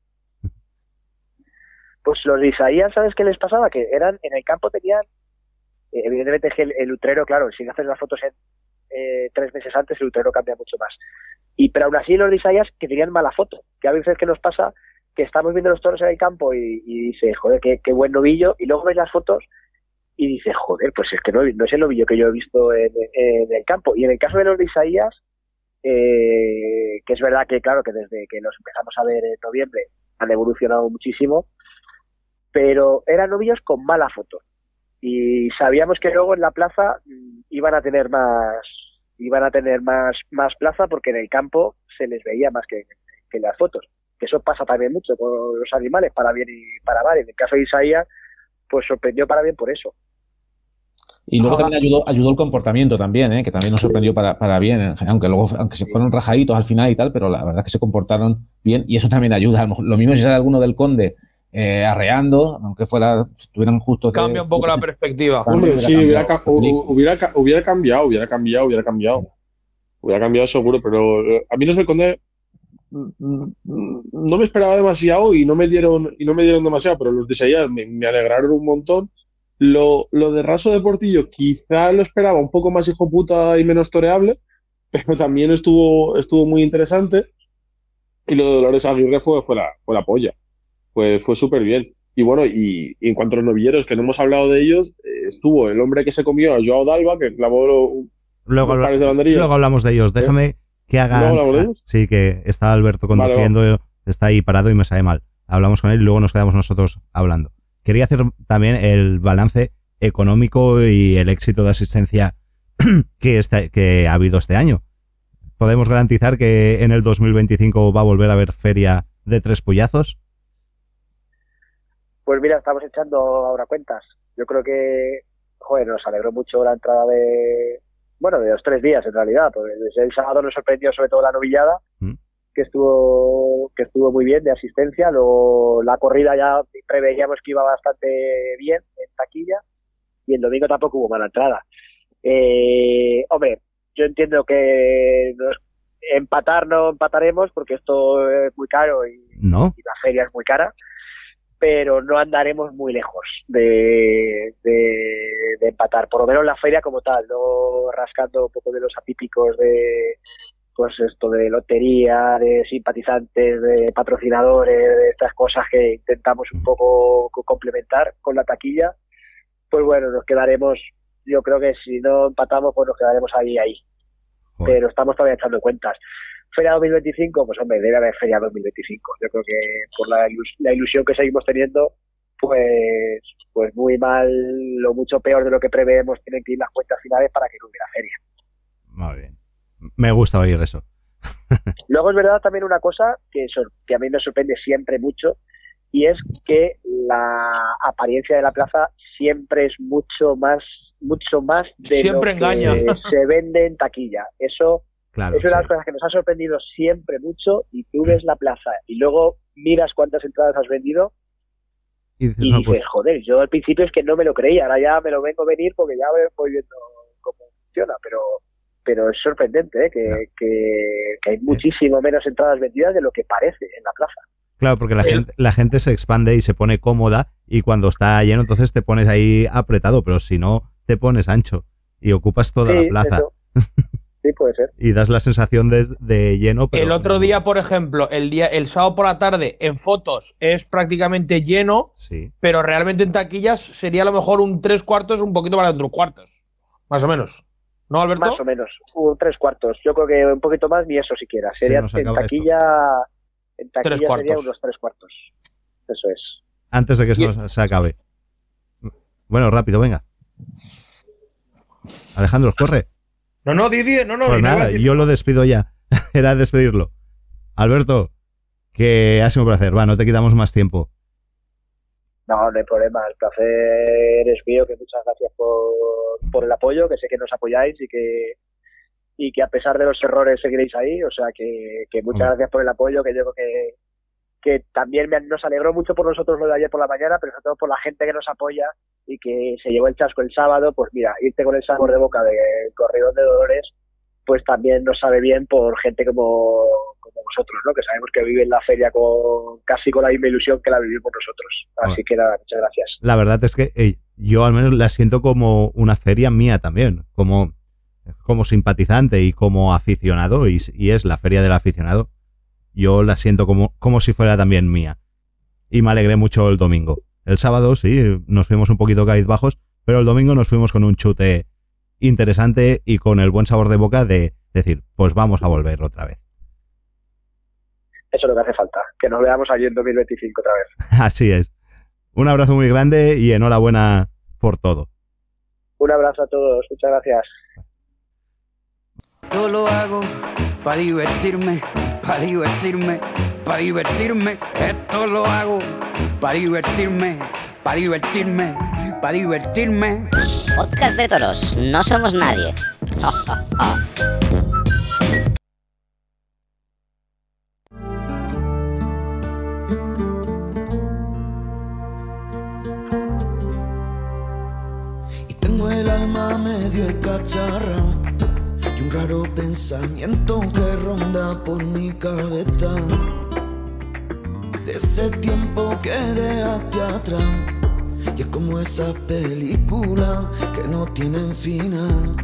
Pues los de Isaías, ¿sabes qué les pasaba? Que eran, en el campo tenían, eh, evidentemente es que el, el utrero, claro, si haces las fotos en eh, tres meses antes, el utrero cambia mucho más. Y pero aún así los de Isaías que tenían mala foto, que a veces que nos pasa que estamos viendo los toros en el campo y, y dices, joder, qué, qué buen novillo, y luego ves las fotos y dices, joder, pues es que no, no es el novillo que yo he visto en, en el campo. Y en el caso de los de Isaías, eh, que es verdad que, claro, que desde que los empezamos a ver en noviembre han evolucionado muchísimo, pero eran novillos con mala foto. Y sabíamos que luego en la plaza iban a tener más iban a tener más, más plaza porque en el campo se les veía más que, que en las fotos. Que eso pasa también mucho con los animales, para bien y para mal. En el caso de Isaías, pues sorprendió para bien por eso. Y luego también ayudó, ayudó el comportamiento también, ¿eh? Que también nos sorprendió para, para bien, aunque luego aunque se fueron rajaditos al final y tal, pero la verdad es que se comportaron bien y eso también ayuda. Lo mismo si sale alguno del Conde eh, arreando, aunque fuera estuvieran justo... Cambia de, un poco la perspectiva. Hombre, sí, hubiera, ca hubiera, hubiera, hubiera cambiado, hubiera cambiado, hubiera cambiado. Hubiera cambiado seguro, pero a mí los del Conde no me esperaba demasiado y no me dieron y no me dieron demasiado, pero los de Isaías me, me alegraron un montón. Lo, lo de Raso de Portillo quizá lo esperaba un poco más hijo puta y menos toreable, pero también estuvo, estuvo muy interesante. Y lo de Dolores Aguirre fue, fue, la, fue la polla. Fue, fue súper bien. Y bueno, y, y en cuanto a los novilleros, que no hemos hablado de ellos, eh, estuvo el hombre que se comió a Joao Dalva, que clavó lo, luego, los pares de banderilla. Luego hablamos de ellos. Déjame ¿Eh? que hagan... ¿Luego hablamos de ellos? Sí, que está Alberto conduciendo, vale, vale. Está ahí parado y me sabe mal. Hablamos con él y luego nos quedamos nosotros hablando. Quería hacer también el balance económico y el éxito de asistencia que, este, que ha habido este año. ¿Podemos garantizar que en el dos mil veinticinco va a volver a haber feria de Tres Puyazos? Pues mira, estamos echando ahora cuentas. Yo creo que, joder, nos alegró mucho la entrada de, bueno, de los tres días en realidad, porque desde el sábado nos sorprendió sobre todo la novillada, ¿Mm? que estuvo que estuvo muy bien de asistencia. Luego la corrida ya preveíamos que iba bastante bien en taquilla y el domingo tampoco hubo mala entrada. Eh, hombre, yo entiendo que nos, empatar no empataremos porque esto es muy caro y, ¿No? y la feria es muy cara, pero no andaremos muy lejos de, de, de empatar, por lo menos la feria como tal, no rascando un poco de los atípicos de pues esto de lotería, de simpatizantes, de patrocinadores, de estas cosas que intentamos un poco complementar con la taquilla. Pues bueno, nos quedaremos, yo creo que si no empatamos, pues nos quedaremos ahí, ahí. Joder. Pero estamos todavía echando cuentas. Feria dos mil veinticinco, pues hombre, debe haber Feria dos mil veinticinco. Yo creo que por la, ilus la ilusión que seguimos teniendo, pues pues muy mal, lo mucho peor de lo que preveemos, tienen que ir las cuentas finales para que no hubiera feria. Muy bien. Me gusta oír eso. Luego es verdad también una cosa que, que a mí me sorprende siempre mucho, y es que la apariencia de la plaza siempre es mucho más mucho más de siempre lo engaña. que se vende en taquilla. Eso, claro, es una de las sí. cosas que nos ha sorprendido siempre mucho, y tú ves la plaza y luego miras cuántas entradas has vendido y dices, y no, dices pues... joder, yo al principio es que no me lo creía, ahora ya me lo vengo a venir porque ya voy viendo cómo funciona, pero pero es sorprendente, ¿eh? que, no. que, que hay muchísimo menos entradas vendidas de lo que parece en la plaza. Claro, porque la, gente, la gente se expande y se pone cómoda y cuando está lleno entonces te pones ahí apretado, pero si no te pones ancho y ocupas toda Sí, la plaza. eso. Sí, puede ser. Y das la sensación de, de lleno. Pero el otro día, por ejemplo, el día, el sábado por la tarde, en fotos es prácticamente lleno, sí. pero realmente en taquillas sería a lo mejor un tres cuartos, un poquito más de tres cuartos. Más o menos. ¿No, Alberto? Más o menos, un tres cuartos. Yo creo que un poquito más, ni eso siquiera. Sería en taquilla, en taquilla sería unos tres cuartos. Eso es. Antes de que eso se acabe. Bueno, rápido, venga. Alejandro, corre. No, no, Didier, no, no. Pues nada, no yo lo despido ya. Era despedirlo. Alberto, que ha sido un placer. Va, no te quitamos más tiempo. No, no hay problema. El placer es mío. Que muchas gracias por, por el apoyo, que sé que nos apoyáis y que y que a pesar de los errores seguiréis ahí. O sea, que, que muchas gracias por el apoyo, que yo creo que, que también me, nos alegró mucho por nosotros lo de ayer por la mañana, pero sobre todo por la gente que nos apoya y que se llevó el chasco el sábado. Pues mira, irte con el sabor de boca de Corridón de Dolores, pues también nos sabe bien por gente como, como vosotros, ¿no? Que sabemos que viven la feria con casi con la misma ilusión que la vivimos nosotros. Así bueno, que nada, muchas gracias. La verdad es que eh, yo al menos la siento como una feria mía también, como, como simpatizante y como aficionado, y, y es la feria del aficionado. Yo la siento como, como si fuera también mía. Y me alegré mucho el domingo. El sábado sí, nos fuimos un poquito cabizbajos, pero el domingo nos fuimos con un chute interesante y con el buen sabor de boca de decir, pues vamos a volver otra vez. Eso es lo que hace falta, que nos veamos allí en dos mil veinticinco otra vez. Así es. Un abrazo muy grande y enhorabuena por todo. Un abrazo a todos, muchas gracias. Todo lo hago para divertirme, para divertirme, para divertirme. Esto lo hago para divertirme, para divertirme, para divertirme. Podcast de toros, no somos nadie. Y tengo el alma medio escacharra y un raro pensamiento que ronda por mi cabeza. De ese tiempo que dejaste atrás. Y es como esa película que no tienen final.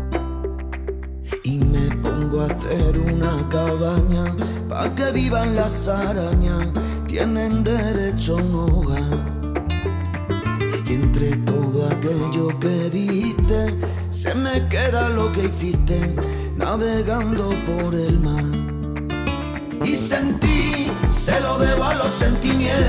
Y me pongo a hacer una cabaña pa' que vivan las arañas. Tienen derecho a un hogar. Y entre todo aquello que diste, se me queda lo que hiciste navegando por el mar. Y sentí, se lo debo a los sentimientos.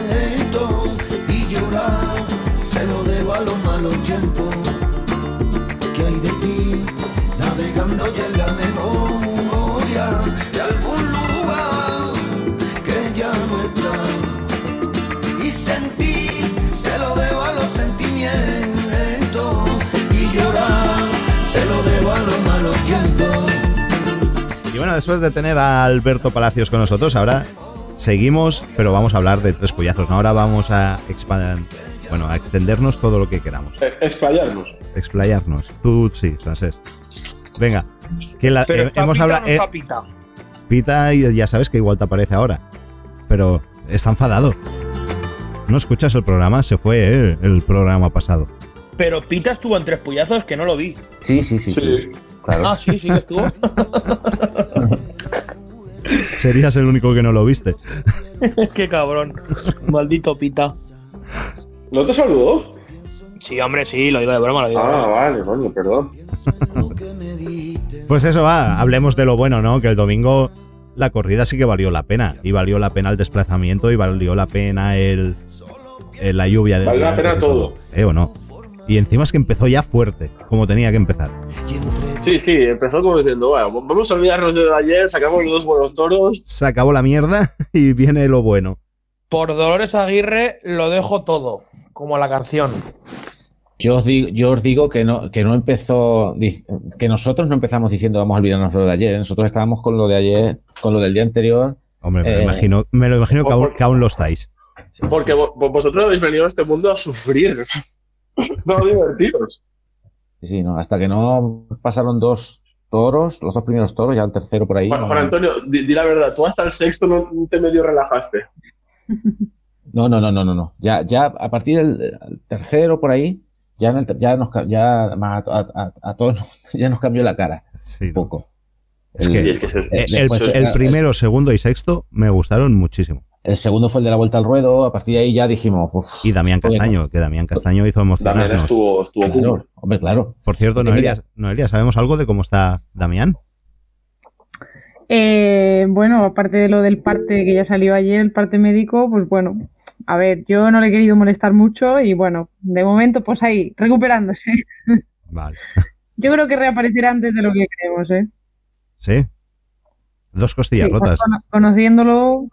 Llorar, se lo debo a los malos tiempos que hay de ti, navegando ya en la memoria de algún lugar que ya no está. Y sentí, se lo debo a los sentimientos. Y llorar, se lo debo a los malos tiempos. Y bueno, después de tener a Alberto Palacios con nosotros, ahora seguimos, pero vamos a hablar de Tres Pollazos, ¿no? Ahora vamos a expandir, bueno, a extendernos todo lo que queramos. Explayarnos. Explayarnos. Tú sí, Francés. Venga. Que la, pero eh, hemos hablado. No eh, Pita. Pita, y ya sabes que igual te aparece ahora. Pero está enfadado. ¿No escuchas el programa? Se fue eh, el programa pasado. Pero Pita estuvo en Tres Pollazos, que no lo vi. Sí, sí, sí. sí. sí. Claro. Ah, sí, sí que estuvo. Serías el único que no lo viste. Qué cabrón. Maldito Pita. ¿No te saludó? Sí, hombre, sí, lo digo de broma, lo digo. Ah, vale, coño, perdón. Pues eso va, hablemos de lo bueno, ¿no? Que el domingo la corrida sí que valió la pena. Y valió la pena el desplazamiento y valió la pena el, el la lluvia del Valió la pena todo. todo. ¿Eh o no? Y encima es que empezó ya fuerte, como tenía que empezar. Sí, sí, empezó como diciendo, bueno, vamos a olvidarnos de ayer, sacamos los dos buenos toros. Se acabó la mierda y viene lo bueno. Por Dolores Aguirre lo dejo todo, como la canción. Yo os digo, yo os digo que no, que no empezó, que nosotros no empezamos diciendo vamos a olvidarnos de lo de ayer. Nosotros estábamos con lo de ayer, con lo del día anterior. Hombre, me, eh, lo, imagino, me lo imagino que aún, que aún lo estáis. Porque vosotros habéis venido a este mundo a sufrir, no a divertiros. Sí, sí, no, hasta que no pasaron dos, toros, los dos primeros toros, ya el tercero por ahí. Juan, no, Juan Antonio, di, di la verdad, tú hasta el sexto no te medio relajaste. No, no, no, no, no, no. Ya, ya a partir del tercero por ahí, ya, en el, ya nos ya a, a, a todos ya nos cambió la cara. Sí, un poco. Es el, que es que es, el, después, el, el primero, segundo y sexto me gustaron muchísimo. El segundo fue el de la vuelta al ruedo, a partir de ahí ya dijimos... Uf, y Damián Castaño, bueno. que Damián Castaño hizo emocionarnos. Damián estuvo, estuvo claro, hombre, claro. Por cierto, Noelia, Noelia, ¿sabemos algo de cómo está Damián? Eh, bueno, aparte de lo del parte que ya salió ayer, el parte médico, pues bueno, a ver, yo no le he querido molestar mucho y bueno, de momento pues ahí, recuperándose. Vale. Yo creo que reaparecerá antes de lo que creemos, ¿eh? Sí. Dos costillas Sí, rotas. Con, conociéndolo...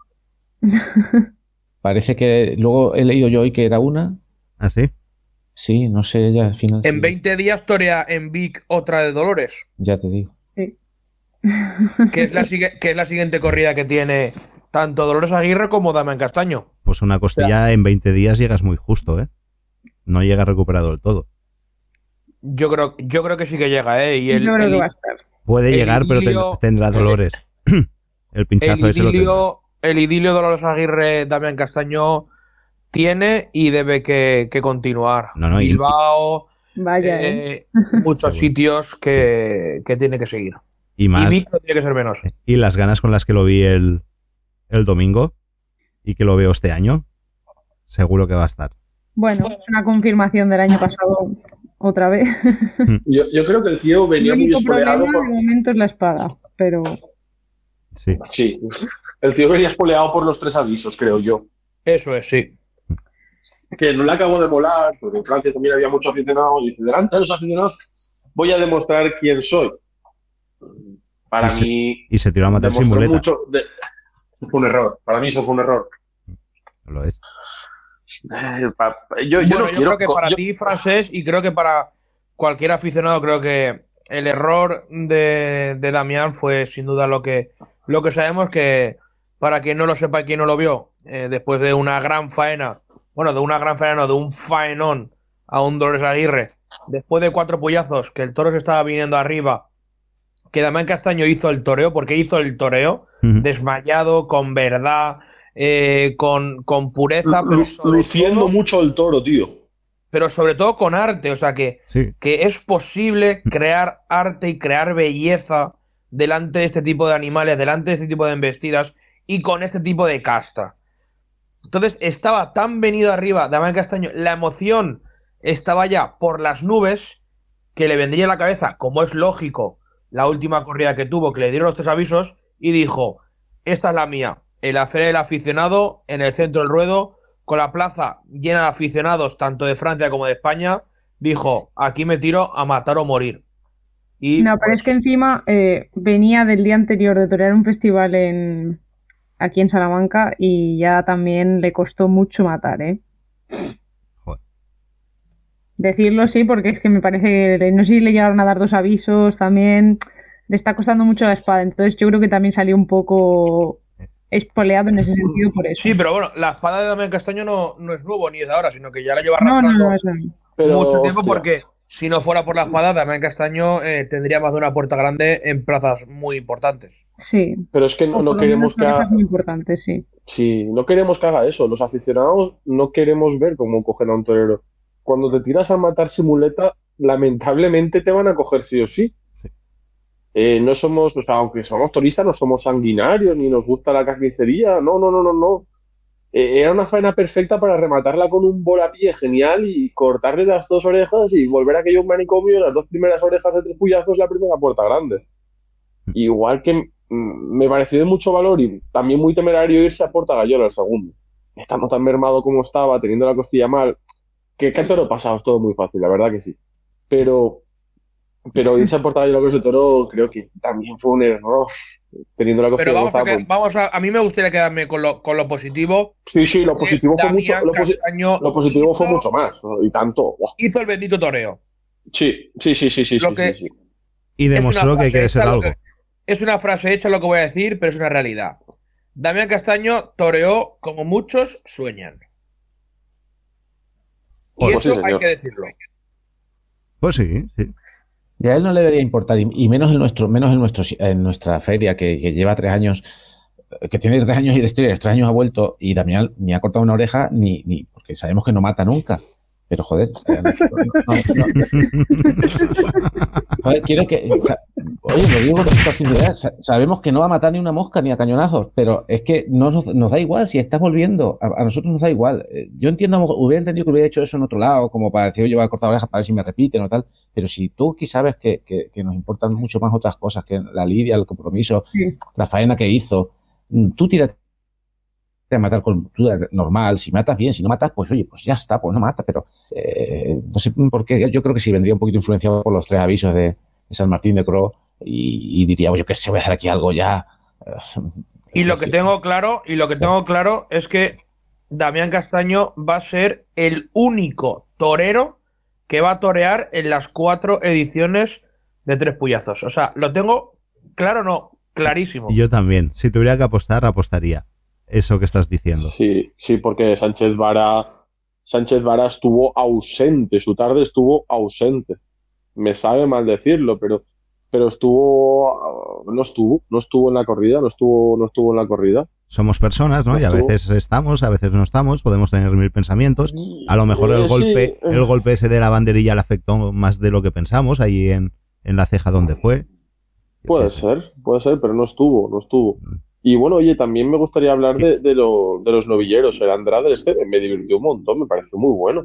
Parece que luego he leído yo hoy que era una. ¿Ah, sí? Sí, no sé, ya al final. En sí. veinte días torea en Vic otra de Dolores. Ya te digo. Sí. Que es la, que es la siguiente corrida que tiene tanto Dolores Aguirre como Damián Castaño. Pues una costilla, o sea, en veinte días llegas muy justo, ¿eh? No llega recuperado del todo. Yo creo, yo creo que sí que llega, ¿eh? Y el, yo creo el, que va a estar. Puede el llegar, idilio, pero ten, tendrá dolores. El, el pinchazo el ese lo tendrá. El idilio Dolores Aguirre, Damián Castaño tiene y debe que, que continuar. No, no, Bilbao, y, vaya, eh, ¿eh? muchos sí, sitios que, sí. que tiene que seguir. Y más. Y Vic no tiene que ser menos. Y las ganas con las que lo vi el, el domingo y que lo veo este año, seguro que va a estar. Bueno, una confirmación del año pasado otra vez. Yo, yo creo que el tío venía muy espoleado. El único problema de momento es la espada, pero... Sí. Sí. El tío venía espoleado por los tres avisos, creo yo. Eso es, sí. Que no le acabo de molar, porque en Francia también había muchos aficionados, y dice, delante de los aficionados voy a demostrar quién soy. Para y mí... Se, y se tiró a matar sin muleta. Mucho de... Fue un error. Para mí eso fue un error. Lo es. Eh, pa, yo, yo, bueno, no yo quiero, creo que para yo... ti, Francés, y creo que para cualquier aficionado, creo que el error de, de Damián fue sin duda lo que, lo que sabemos, que para quien no lo sepa y quien no lo vio, eh, después de una gran faena, bueno, de una gran faena, no, de un faenón a un Dolores Aguirre, después de cuatro puyazos, que el toro se estaba viniendo arriba, que Damián Castaño hizo el toreo, porque hizo el toreo, uh-huh. desmayado, con verdad, eh, con, con pureza. Lu pero luciendo todo, mucho el toro, tío. Pero sobre todo con arte, o sea que, sí. que es posible crear arte y crear belleza delante de este tipo de animales, delante de este tipo de embestidas y con este tipo de casta. Entonces estaba tan venido arriba Damián Castaño, la emoción estaba ya por las nubes, que le vendría a la cabeza, como es lógico, la última corrida que tuvo, que le dieron los tres avisos, y dijo, esta es la mía, el hacer el aficionado en el centro del ruedo, con la plaza llena de aficionados, tanto de Francia como de España, dijo, aquí me tiro a matar o morir. Y no, pero pues, es que encima eh, venía del día anterior de torear un festival en aquí en Salamanca y ya también le costó mucho matar, ¿eh? Joder. Decirlo sí, porque es que me parece que no sé si le llegaron a dar dos avisos también, le está costando mucho la espada, entonces yo creo que también salió un poco espoleado en ese sentido por eso. Sí, pero bueno, la espada de Damián Castaño no, no es nuevo ni es de ahora, sino que ya la lleva arrastrando no, no, no, no. Pero, mucho tiempo, hostia. Porque si no fuera por la espada, Damián Castaño eh, tendría más de una puerta grande en plazas muy importantes. Sí. Pero es que no, no queremos que haga... muy importante, sí. Sí, no queremos que haga eso. Los aficionados no queremos ver cómo cogen a un torero. Cuando te tiras a matar sin muleta, lamentablemente te van a coger sí o sí. sí. Eh, no somos, o sea, aunque somos turistas, no somos sanguinarios, ni nos gusta la carnicería. No, no, no, no, no. Eh, era una faena perfecta para rematarla con un volapié genial y cortarle las dos orejas y volver a aquello un manicomio, las dos primeras orejas de tres puyazos, la primera puerta grande. Igual que mm, me pareció de mucho valor y también muy temerario irse a Puerta Gallola el segundo. Estando tan mermado como estaba, teniendo la costilla mal, que que toro pasado es todo muy fácil, la verdad que sí. Pero, pero irse a Puerta Gallola con ese toro creo que también fue un error. Teniendo la Pero vamos a, que, vamos a, a mí me gustaría quedarme con lo, con lo positivo. Sí, sí, lo positivo fue mucho, lo, posi lo positivo hizo, fue mucho más, y tanto. Wow. Hizo el bendito toreo. Sí, sí, sí, sí, sí, lo sí, que sí, sí. Y demostró que quiere ser algo. Que, es una frase hecha lo que voy a decir, pero es una realidad. Damián Castaño toreó como muchos sueñan. Y pues eso sí, hay que decirlo. Pues sí, sí. Y a él no le debería importar, y, y menos en nuestro, menos en nuestro, en nuestra feria, que, que lleva tres años, que tiene tres años y de historia, tres años ha vuelto, y Damián ni ha cortado una oreja, ni, ni porque sabemos que no mata nunca. Pero joder, eh, no, no, no. Joder, quiero que. O sea, oye, lo digo con toda sinceridad, sabemos que no va a matar ni una mosca ni a cañonazos, pero es que no nos, nos da igual, si estás volviendo, a, a nosotros nos da igual. Yo entiendo, hubiera entendido que hubiera hecho eso en otro lado, como para decir, oye, voy a cortar orejas para ver si me repiten o tal, pero si tú aquí sabes que, que, que nos importan mucho más otras cosas, que la lidia, el compromiso, sí. La faena que hizo, tú tírate a matar con cultura normal, si matas bien, si no matas, pues oye, pues ya está, pues no mata, pero eh, no sé por qué, yo creo que sí vendría un poquito influenciado por los tres avisos de, de San Martín de Cros y, y diría, oye, que se voy a hacer aquí algo ya. Y lo que tengo claro, y lo que tengo claro es que Damián Castaño va a ser el único torero que va a torear en las cuatro ediciones de Tres Puyazos. O sea, lo tengo claro, no, clarísimo. Yo también, si tuviera que apostar, apostaría. Eso que estás diciendo. Sí, sí, porque Sánchez Vara, Sánchez Vara estuvo ausente, su tarde estuvo ausente. Me sabe mal decirlo, pero, pero estuvo, no estuvo, no estuvo en la corrida, no estuvo, no estuvo en la corrida. Somos personas, ¿no? No y a estuvo. veces estamos, a veces no estamos, podemos tener mil pensamientos. A lo mejor el Eh, golpe, sí. el golpe ese de la banderilla le afectó más de lo que pensamos ahí en, en la ceja donde fue. Puede ser, puede ser, pero no estuvo, no estuvo. Y bueno, oye, también me gustaría hablar de, de, lo, de los novilleros. El Andrade este me divirtió un montón, me pareció muy bueno.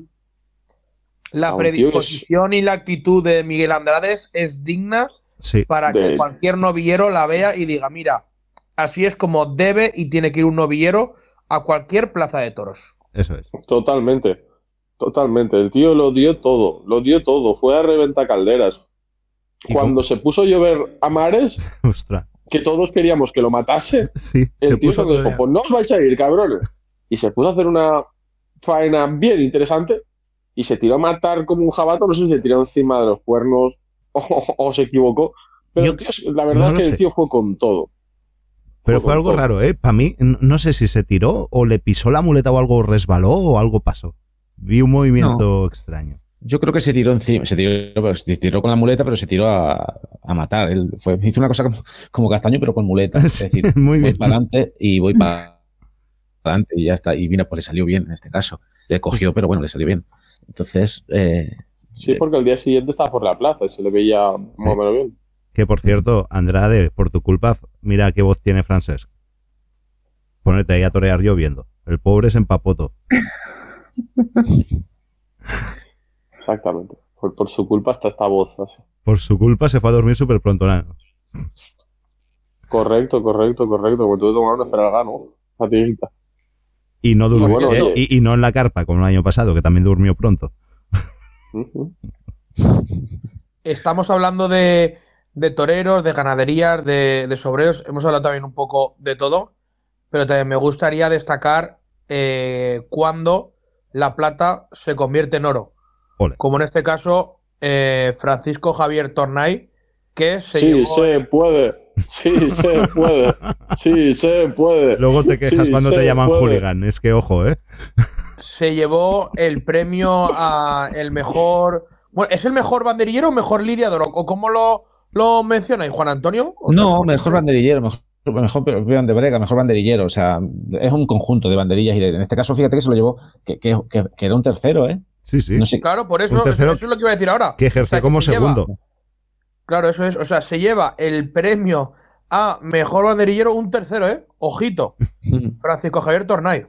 La A un tío que es- predisposición y la actitud de Miguel Andrade es, es digna Sí. para que De- cualquier novillero la vea y diga, mira, así es como debe y tiene que ir un novillero a cualquier plaza de toros. Eso es. Totalmente, totalmente. El tío lo dio todo, lo dio todo. Fue a reventar calderas. ¿Y Cuando cómo? se puso a llover a mares, Ostras. que todos queríamos que lo matase, Sí, el se tío puso a cuando dijo, torear. pues no os vais a ir, cabrones. Y se puso a hacer una faena bien interesante y se tiró a matar como un jabato. No sé si se tiró encima de los cuernos o, o- o se equivocó. Pero Yo- el tío, la verdad no es lo que sé. el tío fue con todo. Pero Fue fue con algo todo. raro, ¿eh? Para mí, n- no sé si se tiró o le pisó la muleta o algo resbaló o algo pasó. Vi un movimiento extraño. Yo creo que se tiró encima, se tiró, pues, se tiró con la muleta, pero se tiró a, a matar. Él fue, hizo una cosa como, como Castaño, pero con muleta. Es decir, Muy voy bien. para adelante y voy para adelante y ya está. Y mira, pues le salió bien en este caso. Le cogió, pero bueno, le salió bien. Entonces, eh, Sí, porque el día siguiente estaba por la plaza y se le veía más o menos bien. Que por cierto, Andrade, por tu culpa, mira qué voz tiene Francesc. Ponete ahí a torear lloviendo. El pobre se empapó todo. Exactamente. Por, por su culpa está esta voz así. Por su culpa se fue a dormir súper pronto. ¿No? Correcto, correcto, correcto. Como tuve que tomar una feralga, ¿no? Fatiguita. Y no durmió, bueno, eh, oye. y, y no en la carpa, como el año pasado, que también durmió pronto. Ujú. Estamos hablando de, de toreros, de ganaderías, de, de sobreos. Hemos hablado también un poco de todo, pero también me gustaría destacar eh, cuando la plata se convierte en oro. Ole. Como en este caso, eh, Francisco Javier Tornay, que se Sí, llevó se puede. Sí, se puede. Sí, se puede. Luego te quejas Sí, cuando se te llaman puede. hooligan. Es que ojo, ¿eh? se llevó el premio a el mejor. Bueno, ¿es el mejor banderillero o mejor lidiador? ¿O cómo lo, lo mencionáis, Juan Antonio? ¿O no, sea, mejor banderillero, mejor, mejor peón de brega, mejor banderillero. O sea, es un conjunto de banderillas y de, en este caso, fíjate que se lo llevó, que, que, que, que era un tercero, ¿eh? Sí, sí. No sé, Claro, por eso, Un tercero eso es lo que iba a decir ahora. Que ejerce O sea, que como se lleva- segundo. Claro, eso es. O sea, se lleva el premio a mejor banderillero un tercero, ¿eh? Ojito. Francisco Javier Tornay.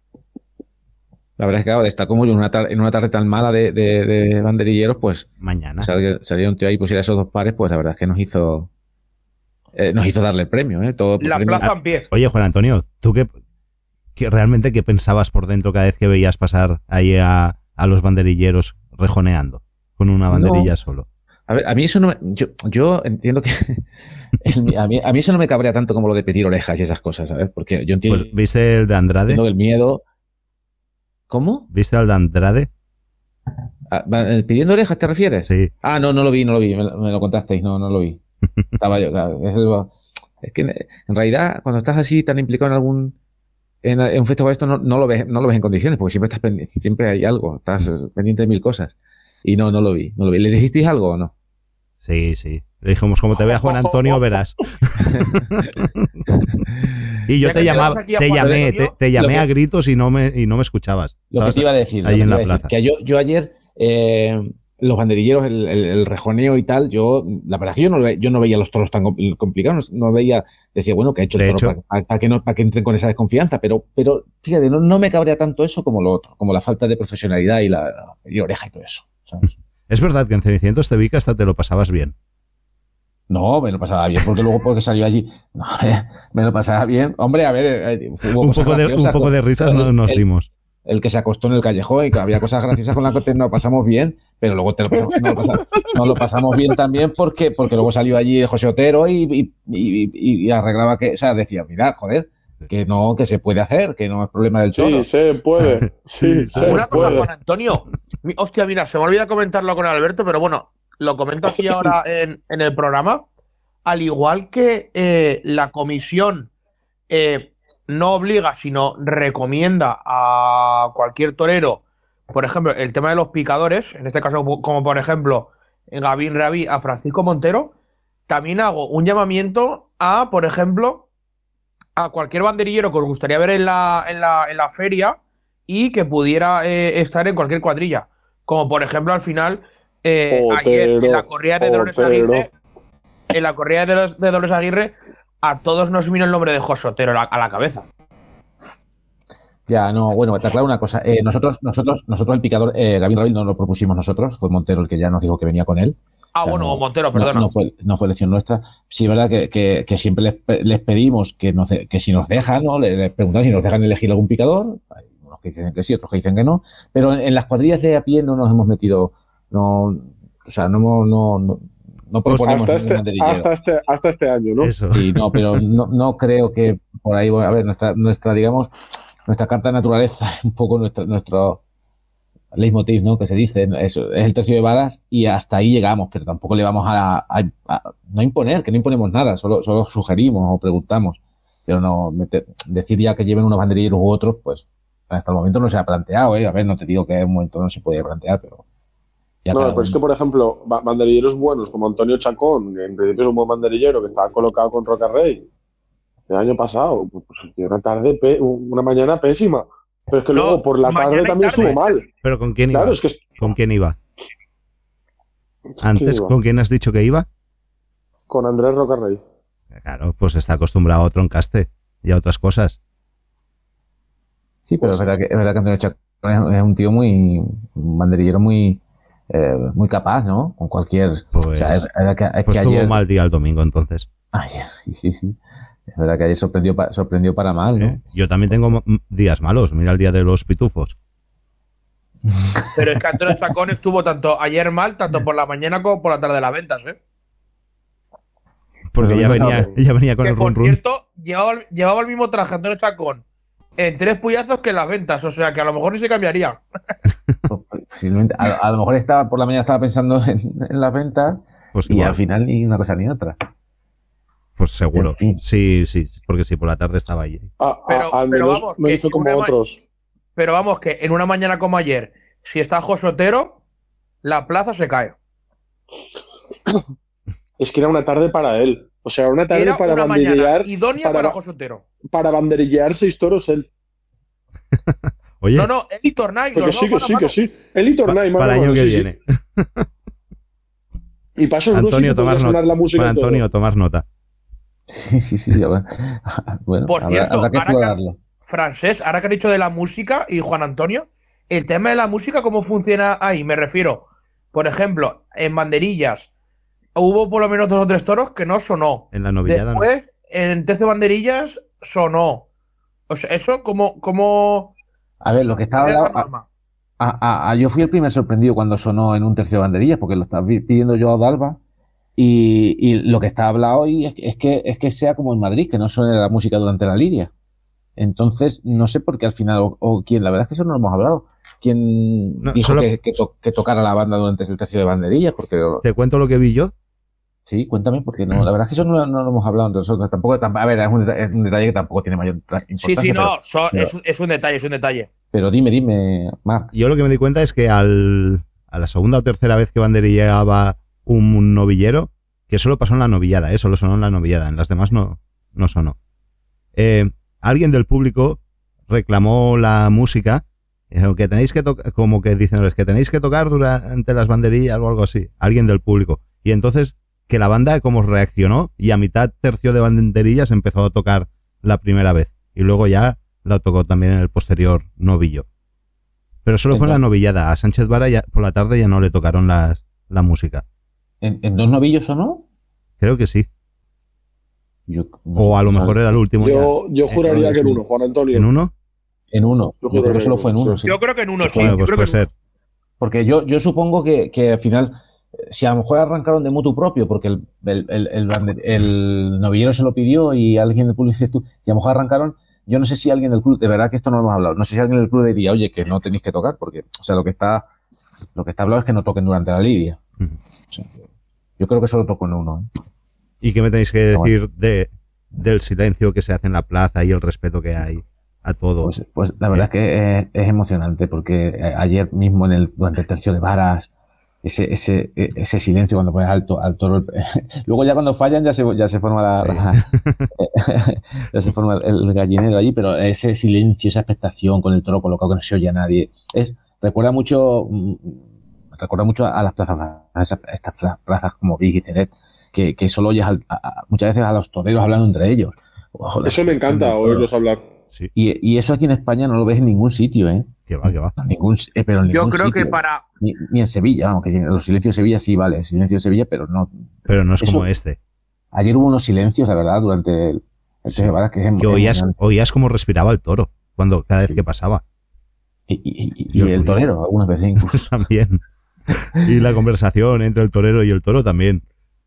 la verdad es que claro, destacó mucho en una, tar- en una tarde tan mala de, de, de banderilleros, pues Mañana. salir, salir un tío ahí y pusiera esos dos pares, pues la verdad es que nos hizo eh, nos hizo darle el premio, ¿eh? Todo La premio- plaza en pie. Oye, Juan Antonio, ¿tú qué, qué realmente qué pensabas por dentro cada vez que veías pasar ahí a, a los banderilleros rejoneando con una banderilla No. solo? A ver, a mí eso no me, yo, yo entiendo que el- a, mí, a mí eso no me cabrea tanto como lo de pedir orejas y esas cosas, ¿sabes? Porque yo entiendo, Pues, ¿viste el de Andrade? entiendo el miedo. ¿Cómo? ¿Viste al de Andrade? Ah, va- ¿Pidiendo orejas te refieres? Sí. Ah, no, no lo vi, no lo vi, me, lo- me lo contasteis, no, no lo vi. Estaba yo, claro, es, lo- es que en realidad cuando estás así tan implicado en algún en, en un festival esto no, no lo ves, no lo ves en condiciones, porque siempre estás pendiente, siempre hay algo, estás pendiente de mil cosas. Y no, no lo vi, no lo vi. ¿Le dijisteis algo o no? Sí, sí. Le dijimos, como te vea Juan Antonio, verás. Y yo Ya te que llamaba, tenemos aquí a te Juan llamé, Antonio, te, te llamé lo a que- gritos y no me, y no me escuchabas. Lo que Estabas te iba a decir, lo ahí que en te la iba a decir, plaza. que yo, yo ayer, eh, los banderilleros, el, el- el rejoneo y tal, yo, la verdad es que yo no, ve- yo no veía los toros tan compl- complicados, no veía, decía, bueno, que ha hecho el De toro hecho- para que, no, para que entren con esa desconfianza, pero, pero fíjate, no, no me cabrea tanto eso como lo otro, como la falta de profesionalidad y la y oreja y todo eso, ¿sabes? Es verdad que en Cenicientos te vi que hasta te lo pasabas bien. No, me lo pasaba bien, porque luego porque salió allí, no, eh, me lo pasaba bien. Hombre, a ver, eh, hubo Un cosas poco, de, un graciosas poco con- de risas no- el- nos el- dimos. el que se acostó en el callejón y que había cosas graciosas con las que te- nos pasamos bien, pero luego te lo pasamos, nos, lo pasamos, nos lo pasamos bien también porque, porque luego salió allí José Otero y, y, y- y arreglaba que, o sea, decía, mira, joder, que no, que se puede hacer, que no es problema del toro. Sí, se puede. Sí, se Una cosa, puede. Juan Antonio. Mi- Hostia, mira, se me olvida comentarlo con Alberto, pero bueno, lo comento aquí ahora en, en el programa. Al igual que eh, la comisión eh, no obliga, sino recomienda a cualquier torero, por ejemplo, el tema de los picadores, en este caso, como por ejemplo, Gavín Rabí a Francisco Montero, también hago un llamamiento a, por ejemplo, a cualquier banderillero que os gustaría ver en la, en la, en la feria y que pudiera eh, estar en cualquier cuadrilla. Como por ejemplo, al final, eh, ayer en la Otero, corrida de Dolores Otero. Aguirre, en la corrida de, los- de Dolores Aguirre, a todos nos vino el nombre de José Otero a la, a la cabeza. Ya, no, bueno, está claro una cosa. Eh, nosotros, nosotros, nosotros el picador, eh, Gavín Rabí no lo propusimos nosotros, fue Montero el que ya nos dijo que venía con él. Ah, O sea, bueno, no- o Montero, no- perdona. No, fue, no fue elección nuestra. Sí, es verdad que, que- que siempre les, pe- les pedimos que, nos, de- que si nos dejan, ¿no? Les, les preguntamos si nos dejan elegir algún picador. Hay unos que dicen que sí, otros que dicen que no. Pero en, en las cuadrillas de a pie no nos hemos metido, no, o sea, no, no, no, no, no proponemos Hasta ningún este, banderillero. hasta, este, hasta este año, ¿no? Eso. Sí, no, pero no, no creo que por ahí, bueno, a ver, nuestra, nuestra, digamos, nuestra carta de naturaleza, un poco nuestra, nuestro leitmotiv, ¿no? Que se dice, es, es el tercio de varas y hasta ahí llegamos, pero tampoco le vamos a, a- a- no imponer, que no imponemos nada, solo, solo sugerimos o preguntamos, pero no mete- decir ya que lleven unos banderilleros u otros, pues hasta el momento no se ha planteado, ¿eh? A ver, no te digo que en un momento no se puede plantear, pero ya No, cada pero es uno. que, por ejemplo, ba- banderilleros buenos como Antonio Chacón, que en principio es un buen banderillero que estaba colocado con Roca Rey el año pasado, pues que una tarde, pe- una mañana pésima. Pero es que No, luego por la mañana tarde y también tarde. estuvo mal. ¿Pero con quién iba? Claro, es que es- ¿Con quién iba? ¿quién Antes, iba? ¿con quién has dicho que iba? Con Andrés Roca Rey. Claro, pues está acostumbrado a otro encaste y a otras cosas. Sí, pero Pues es verdad que, es verdad que Antonio Chacón es es un tío muy, un banderillero muy, eh, muy capaz, ¿no? Con cualquier, Pues, o sea, es verdad que, es pues que tuvo ayer, mal día el domingo entonces. Ay, sí, sí, sí. Es verdad que ayer sorprendió, pa- sorprendió para mal, ¿no? ¿eh? Yo también tengo m- días malos. Mira el día de los pitufos. Pero es que Antonio Chacón estuvo tanto ayer mal, tanto por la mañana como por la tarde de las ventas, ¿eh? Porque Pero ya no venía, sabe. ya venía con Que el por run run. cierto, llevaba, el- llevaba el mismo traje Antonio Chacón en tres puyazos que en las ventas, o sea que a lo mejor ni se cambiaría. Pues, posiblemente- a, a lo mejor estaba por la mañana estaba pensando en, en las ventas Pues y igual. al final ni una cosa ni otra. Pues seguro. En fin. Sí, sí, porque sí, por la tarde estaba allí. A- a- Pero- al pero menos vamos, no que hizo en como una ma- otros. Pero vamos, que en una mañana como ayer, si está José Otero, la plaza se cae. Es que era una tarde para él. O sea, una tarde Era para una mañana banderillear, idónea para para, ba- José Otero. para banderillear seis toros él. Oye, No, no, él y Tornay. Que los sí, dos que mano a sí, mano. que sí. Él y pa- Tornay, mano para a el año mano, que sí, sí. viene. Y para esos dos sí Antonio, que tomar podría sonar nota. la música Para y todo. Antonio, tomar nota. Sí, sí, sí. ya va. Bueno, Por habrá, cierto, habrá que ahora que- explorarlo. Francés, ahora que has dicho de la música y Juan Antonio, el tema de la música, ¿cómo funciona ahí? Me refiero, por ejemplo, en banderillas hubo por lo menos dos o tres toros que no sonó. En la novillada no. Después, en tercio de banderillas sonó. O sea, eso como, como... A ver, lo que estaba ¿Cuál es la hablando- norma? a- a- a- yo fui el primer sorprendido cuando sonó en un tercio de banderillas, porque lo estaba pi- pidiendo yo a Dalba. Y, y lo que está hablado hoy es, es que, es que sea como en Madrid, que no suene la música durante la lidia. Entonces, no sé por qué al final, o, o quién, la verdad es que eso no lo hemos hablado. ¿Quién No, dijo solo- que, que, to- que tocara la banda durante el tercio de banderillas? Porque ¿Te cuento lo que vi yo? sí, cuéntame, porque no, la verdad es que eso no, no lo hemos hablado entre nosotros. Tampoco, tam- a ver, es un, deta- es un detalle que tampoco tiene mayor tra- Sí, importancia. sí, no, pero, so- pero- es, es un detalle, es un detalle. pero dime, dime, Marc. Yo lo que me di cuenta es que al, a la segunda o tercera vez que banderilleaba un novillero que solo pasó en la novillada, ¿eh? Solo sonó en la novillada, en las demás no, no sonó. Eh, alguien del público reclamó la música, que tenéis que tocar, como que diciéndoles que tenéis que tocar durante las banderillas o algo así, alguien del público. Y entonces que la banda como reaccionó y a mitad tercio de banderillas empezó a tocar la primera vez y luego ya la tocó también en el posterior novillo. Pero solo fue en la novillada. A Sánchez Vara ya, por la tarde ya no le tocaron las, la música. ¿En, ¿En dos novillos o no? Creo que sí. Yo, o a lo mejor era el último. Yo, ya. yo juraría eh, que en uno, Juan Antonio. ¿En uno? En uno. Yo, yo creo que solo fue en uno. Sí. Yo creo que en uno, sí. Bueno, pues yo creo puede que ser. Porque yo, yo supongo que, que al final, si a lo mejor arrancaron de mutuo propio, porque el, el, el, el, el novillero se lo pidió y alguien del club dice tú, si a lo mejor arrancaron, yo no sé si alguien del club, de verdad que esto no lo hemos hablado, no sé si alguien del club diría, oye, que no tenéis que tocar, porque, o sea, lo que está, lo que está hablado es que no toquen durante la lidia. Uh-huh. O sea, yo creo que solo tocó en uno. ¿eh? ¿Y qué me tenéis que decir bueno. de, del silencio que se hace en la plaza y el respeto que hay a todos? Pues, pues la verdad ¿Eh? es que es, es emocionante, porque ayer mismo en el, durante el tercio de varas, ese, ese, ese silencio cuando pones al, to, al toro, luego ya cuando fallan ya se, ya se forma la, sí. la ya se forma el gallinero allí, pero ese silencio, esa expectación con el toro colocado que no se oye a nadie, es, recuerda mucho recuerda mucho a las plazas, a esas, estas plazas como Vic y Ceret, que, que solo oyes al, a, muchas veces a los toreros hablando entre ellos. Joder, eso me encanta, oírlos hablar. Sí. Y, y eso aquí en España no lo ves en ningún sitio, ¿eh? Que va, que va. Ningún, eh, pero en Yo ningún creo sitio. que para... Ni, ni en Sevilla, vamos, que los silencios de Sevilla sí, vale, el silencio de Sevilla, pero no... Pero no es eso, como este. Ayer hubo unos silencios, la verdad, durante el... el sí. Varas, que, es, que oías, oías cómo respiraba el toro, cuando cada vez sí. que pasaba. Y, y, y, y el ruido. Torero, algunas veces incluso. También. Y la conversación entre el torero y el toro también.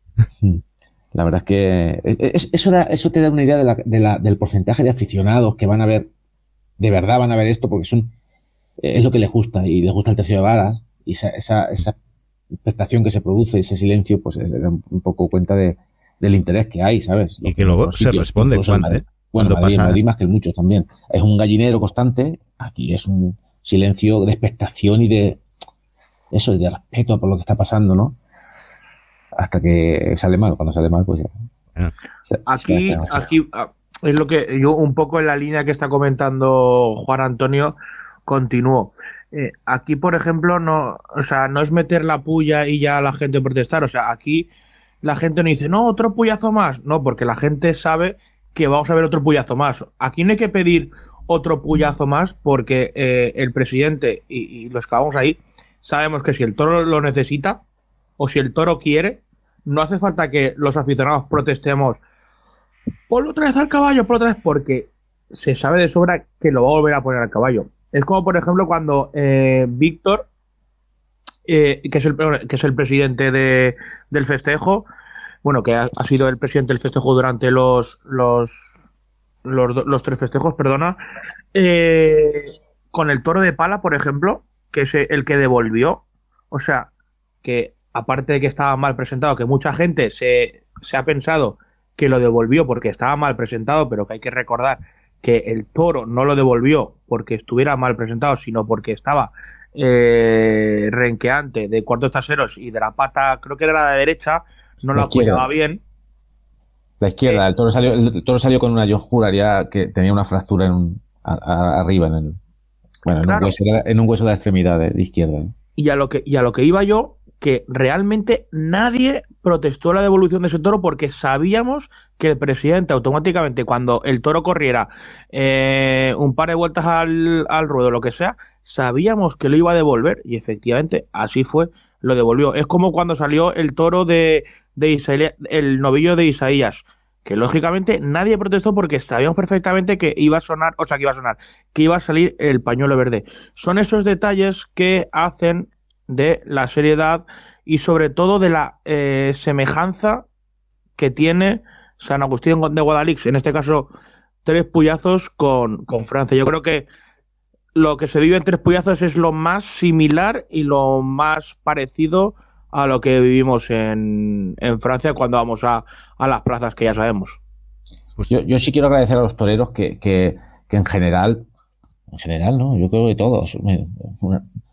La verdad es que es, eso, da, eso te da una idea de la, de la, del porcentaje de aficionados que van a ver, de verdad van a ver esto, porque son es lo que les gusta, y les gusta el tercio de varas, y esa, esa, esa expectación que se produce, ese silencio, pues es un poco cuenta de, del interés que hay, ¿sabes? Y que luego se sitios, responde cuando, Madrid, bueno, cuando Madrid, pasa... Madrid más que muchos también. Es un gallinero constante, aquí es un silencio de expectación y de eso, y de respeto por lo que está pasando, ¿no? Hasta que sale mal, cuando sale mal, pues ya. Se, aquí, se aquí es lo que yo, un poco en la línea que está comentando Juan Antonio, continúo. Eh, aquí, por ejemplo, no, o sea, no es meter la puya y ya la gente protestar. O sea, aquí la gente no dice, no, otro puyazo más. No, porque la gente sabe que vamos a ver otro puyazo más. Aquí no hay que pedir otro puyazo más porque eh, el presidente y, y los que vamos ahí sabemos que si el toro lo necesita o si el toro quiere, no hace falta que los aficionados protestemos ponlo otra vez al caballo, por otra vez, porque se sabe de sobra que lo va a volver a poner al caballo. Es como, por ejemplo, cuando eh, Víctor, eh, que, es el, que es el presidente de, del festejo, bueno, que ha, ha sido el presidente del festejo durante los los, los, los tres festejos, perdona, eh, con el toro de pala, por ejemplo, que es el que devolvió, o sea, que aparte de que estaba mal presentado, que mucha gente se, se ha pensado que lo devolvió porque estaba mal presentado, pero que hay que recordar que el toro no lo devolvió porque estuviera mal presentado, sino porque estaba eh, renqueante de cuartos traseros y de la pata, creo que era la de derecha, no la, la cuidaba bien. La izquierda, eh, el, toro salió, el toro salió con una, yo juraría que tenía una fractura en un, a, a, arriba, en el bueno, en, claro. un hueso, en un hueso de la extremidad de, de izquierda. ¿eh? Y a lo que, y a lo que iba yo, que realmente nadie protestó la devolución de ese toro porque sabíamos que el presidente automáticamente, cuando el toro corriera eh, un par de vueltas al, al ruedo, lo que sea, sabíamos que lo iba a devolver y efectivamente así fue, lo devolvió. Es como cuando salió el toro de, de Isaías, el novillo de Isaías, que lógicamente nadie protestó porque sabíamos perfectamente que iba a sonar, o sea, que iba a sonar, que iba a salir el pañuelo verde. Son esos detalles que hacen de la seriedad y sobre todo de la eh, semejanza que tiene San Agustín de Guadalix, en este caso Tres Puyazos con, con Francia. Yo creo que lo que se vive en Tres Puyazos es lo más similar y lo más parecido a lo que vivimos en, en Francia cuando vamos a, a las plazas que ya sabemos. Pues yo, yo sí quiero agradecer a los toreros que, que, que en general, en general, ¿no? Yo creo que todos, una,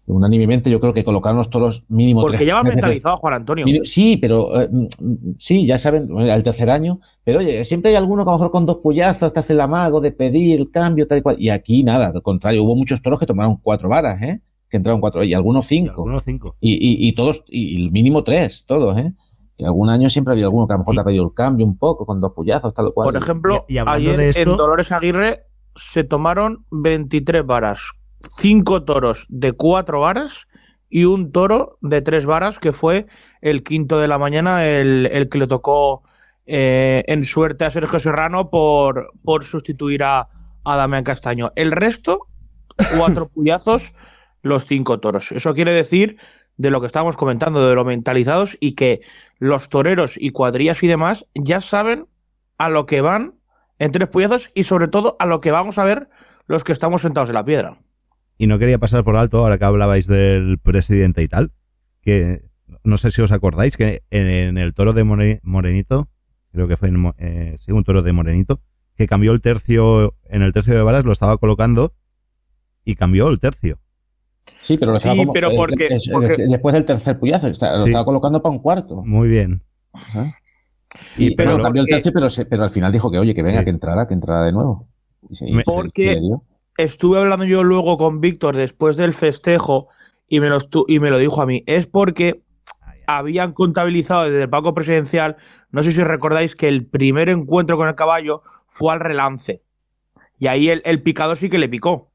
Unánimemente yo creo que colocaron los toros mínimo Porque tres ya va veces. mentalizado Juan Antonio. Mínimo- Sí, pero eh, sí, ya saben, al tercer año, pero oye, siempre hay alguno que a lo mejor con dos puyazos te hace el amago de pedir el cambio, tal y cual. Y aquí nada, al contrario, hubo muchos toros que tomaron cuatro varas, ¿eh? Que entraron cuatro, y algunos cinco. Y algunos cinco. Y, y, y todos, y el mínimo tres, todos, ¿eh? Y algún año siempre había alguno que a lo mejor te ha pedido el cambio un poco, con dos puyazos, tal o cual. Por ejemplo, Y- y hablando ayer de esto- en Dolores Aguirre se tomaron veintitrés varas, cinco toros de cuatro varas y un toro de tres varas, que fue el quinto de la mañana, el, el que le tocó eh, en suerte a Sergio Serrano por, por sustituir a, a Damián Castaño. El resto, cuatro puyazos, los cinco toros. Eso quiere decir de lo que estábamos comentando, de lo mentalizados, y que los toreros y cuadrillas y demás ya saben a lo que van en tres puyazos y sobre todo a lo que vamos a ver los que estamos sentados en la piedra. Y no quería pasar por alto, ahora que hablabais del presidente y tal, que no sé si os acordáis que en, en el toro de More- Morenito, creo que fue en, Mo- eh, sí, un toro de Morenito, que cambió el tercio, en el tercio de varas lo estaba colocando y cambió el tercio. Sí, pero lo estaba Sí, como- pero eh, porque- es- es- porque- después del tercer puyazo, está- lo Sí. estaba colocando para un cuarto. Muy bien. ¿sabes? Y, Y, pero pero lo- cambió el porque- tercio, pero, se- pero al final dijo que, oye, que venga, Sí. que entrara, que entrara de nuevo. Y se- y Me- se- Porque- se le dio. Estuve hablando yo luego con Víctor después del festejo y me lo, estu- y me lo dijo a mí. Es porque habían contabilizado desde el palco presidencial, no sé si recordáis que el primer encuentro con el caballo fue al relance. Y ahí el, el picador sí que le picó.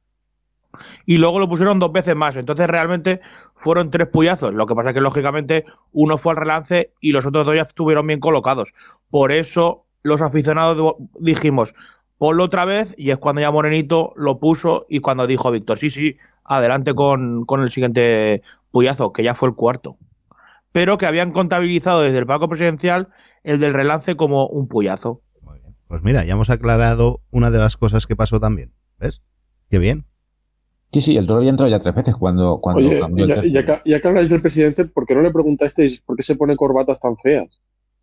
Y luego lo pusieron dos veces más. Entonces realmente fueron tres puyazos. Lo que pasa es que lógicamente uno fue al relance y los otros dos ya estuvieron bien colocados. Por eso los aficionados de- dijimos, ponlo otra vez, y es cuando ya Morenito lo puso y cuando dijo Víctor, sí, sí, adelante con, con el siguiente puyazo, que ya fue el cuarto. Pero que habían contabilizado desde el palco presidencial el del relance como un puyazo. Muy bien. Pues mira, ya hemos aclarado una de las cosas que pasó también. ¿Ves? Qué bien. Sí, sí, el toro había entrado ya tres veces cuando, cuando Oye, cambió el ya, tercio. ya que, ya que habláis del presidente, ¿por qué no le preguntasteis por qué se pone corbatas tan feas?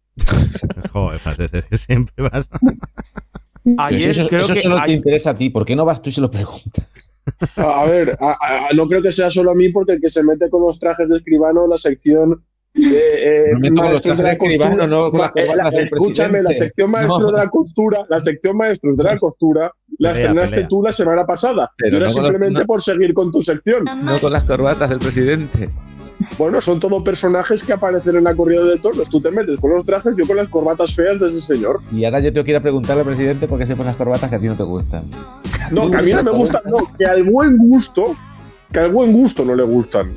Joder, Frases, es que siempre vas. Pero si Ayer eso creo eso que solo te hay- interesa a ti, ¿por qué no vas tú y se lo preguntas? A, a ver, a- a- no creo que sea solo a mí, porque el que se mete con los trajes de escribano, la sección eh, eh, No meto con los maestros de la trajes de escribano, costura, no con las ma- eh, corbatas del escúchame, la presidente. sección maestro No. de la costura, la sección maestros de la costura, la Pelea, estrenaste pelea. tú la semana pasada. Pero y era no con los- simplemente no. por seguir con tu sección. No con las corbatas del presidente. Bueno, son todo personajes que aparecen en la corrida de toros. Tú te metes con los trajes, yo con las corbatas feas de ese señor. Y ahora yo tengo que ir a preguntarle al presidente por qué se ponen las corbatas que a ti no te gustan. No, que a mí no me gustan, no, que al buen gusto, que al buen gusto no le gustan.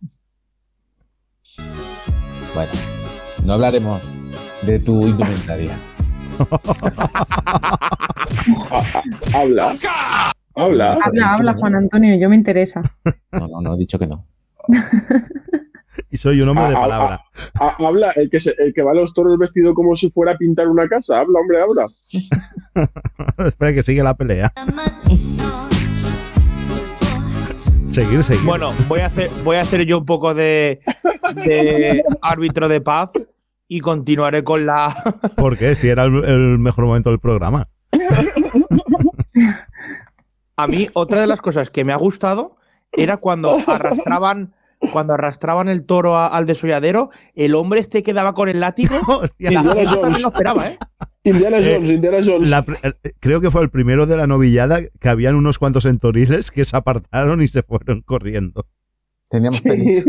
Bueno, no hablaremos de tu indumentaria. Habla. Habla. Habla, habla, Juan Antonio, yo me interesa. No, no, no, he dicho que no. Y soy un hombre de Ah, ah, palabra. ah, habla, el que, se- el que va a los toros vestido como si fuera a pintar una casa. Habla, hombre, habla. Espera que sigue la pelea. Seguir, seguir. Bueno, voy a hacer, voy a hacer yo un poco de, de árbitro de paz y continuaré con la. ¿Por qué? Si era el, el mejor momento del programa. A mí, otra de las cosas que me ha gustado era cuando arrastraban, cuando arrastraban el toro a- al desolladero, el hombre este quedaba con el látigo. Hostia. La Indiana gente Jones. también lo esperaba, ¿eh? Indiana Eh, Jones, Indiana Jones. La pr- el- creo que fue el primero de la novillada que habían unos cuantos entoriles que se apartaron y se fueron corriendo. Teníamos permiso.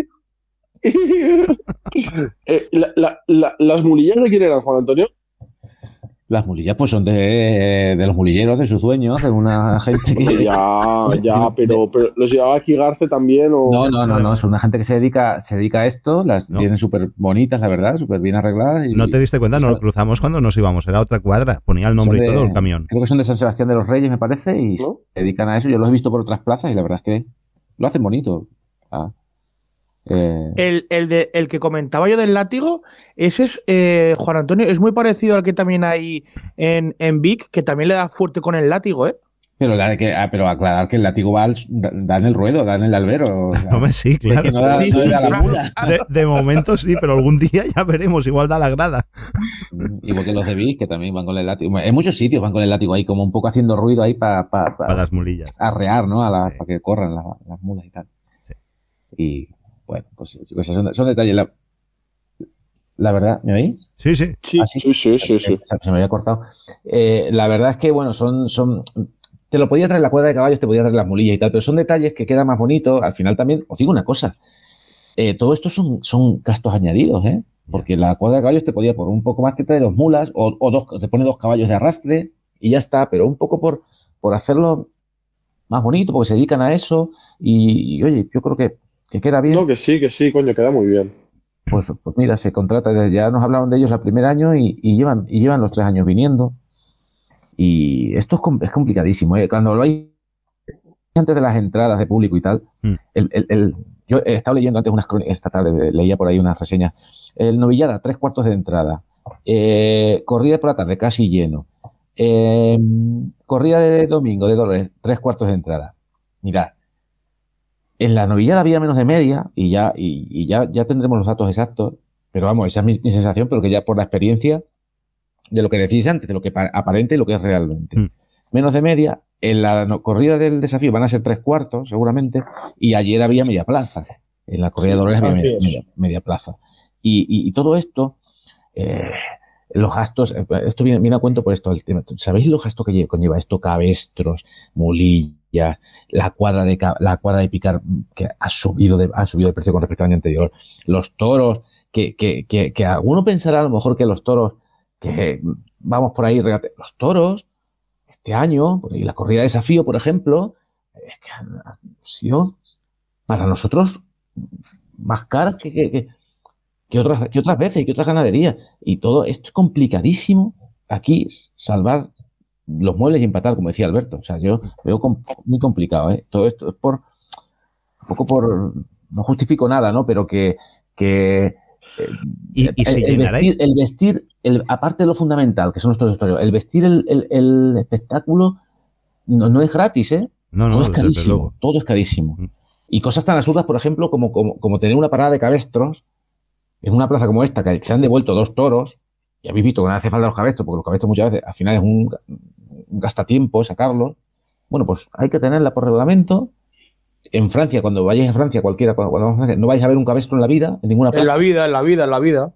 Eh, la- la- la- ¿Las mulillas de quién eran, Juan Antonio? Las mulillas pues son de, de los mulilleros, de sus dueños, de una gente que... Ya, ya, pero, pero ¿los llevaba aquí Garce también? O... No, no, no, no, es una gente que se dedica, se dedica a esto, las No. tienen súper bonitas, la verdad, súper bien arregladas. Y, ¿No te diste cuenta? Nos lo son- cruzamos cuando nos íbamos. Era otra cuadra. Ponía el nombre son y de- todo el camión. Creo que son de San Sebastián de los Reyes, me parece, y ¿No? se dedican a eso. Yo los he visto por otras plazas y la verdad es que lo hacen bonito. Ah, eh, El, el, de, el que comentaba yo del látigo, ese es, eh, Juan Antonio, es muy parecido al que también hay en, en Vic, que también le da fuerte con el látigo, ¿eh? pero, la que, ah, pero aclarar que el látigo va al- da, da en el ruedo, da en el albero. O sea, Hombre, sí, que claro. no da, Sí, no le da sí, la mula. De, de momento sí, pero algún día ya veremos. Igual da la grada. Igual que los de Vic, que también van con el látigo. En muchos sitios van con el látigo ahí, como un poco haciendo ruido ahí para pa, pa- Para las mulillas. arrear, ¿no? A la- Sí. para que corran las, las mulas y tal. Sí. Y bueno, pues yo qué sé, son, son detalles. La, la verdad, ¿me oís? Sí, sí. Sí, ¿Ah, sí? sí, sí, sí, sí. Se, se me había cortado. Eh, la verdad es que, bueno, son, son. Te lo podía traer la cuadra de caballos, te podía traer las mulillas y tal, pero son detalles que quedan más bonitos. Al final también, os digo una cosa, eh, todo esto son, son gastos añadidos, ¿eh? Porque la cuadra de caballos te podía, por un poco más, te trae dos mulas o, o dos, te pone dos caballos de arrastre y ya está, pero un poco por, por hacerlo más bonito, porque se dedican a eso y, y oye, yo creo que, que queda bien. No, que sí, que sí, coño, queda muy bien. Pues, pues mira, se contrata, ya nos hablaron de ellos el primer año y, y llevan y llevan los tres años viniendo. Y esto es, es complicadísimo, ¿eh? Cuando lo hay antes de las entradas de público y tal, mm. el, el, el, yo he estado leyendo antes unas crónicas, esta tarde leía por ahí unas reseñas. El novillada, tres cuartos de entrada. Eh, corrida por la tarde, casi lleno. Eh, corrida de domingo, de Dolores, tres cuartos de entrada. Mirad, en la novillada había menos de media y ya, y, y ya, ya tendremos los datos exactos, pero vamos, esa es mi, mi sensación, pero que ya por la experiencia de lo que decís antes, de lo que aparente y lo que es realmente. Mm. Menos de media, en la no, corrida del desafío van a ser tres cuartos, seguramente, y ayer había media plaza. En la corrida sí, de Dolores había media, media, media plaza. Y, y, y todo esto, eh, los gastos, esto viene, viene a cuento por esto, el tema. ¿Sabéis los gastos que conlleva esto? Cabestros, mulillas, la cuadra de la cuadra de picar que ha subido de, ha subido de precio con respecto al año anterior, los toros, que, que, que, que alguno pensará a lo mejor que los toros, que vamos por ahí, regate, los toros, este año, y la corrida de desafío, por ejemplo, es que han sido para nosotros más caras que, que, que Que otras, que otras veces y que otras ganaderías. Y todo esto es complicadísimo aquí, salvar los muebles y empatar, como decía Alberto. O sea, yo veo com muy complicado, ¿eh? Todo esto es por, un poco por, no justifico nada, ¿no? Pero que, que eh, ¿Y, y si el, el vestir, el vestir el, aparte de lo fundamental, que son los historios, el vestir el, el, el espectáculo no, no es gratis, ¿eh? No, no, todo es carísimo, todo es carísimo. Mm. Y cosas tan absurdas, por ejemplo, como, como, como tener una parada de cabestros en una plaza como esta, que se han devuelto dos toros, y habéis visto que no hace falta los cabestros, porque los cabestros muchas veces al final es un, un gastatiempo sacarlos. Bueno, pues hay que tenerla por reglamento. En Francia, cuando vayáis a Francia, cualquiera, cuando, cuando a Francia, no vais a ver un cabestro en la vida, en ninguna plaza. En la vida, en la vida, en la vida.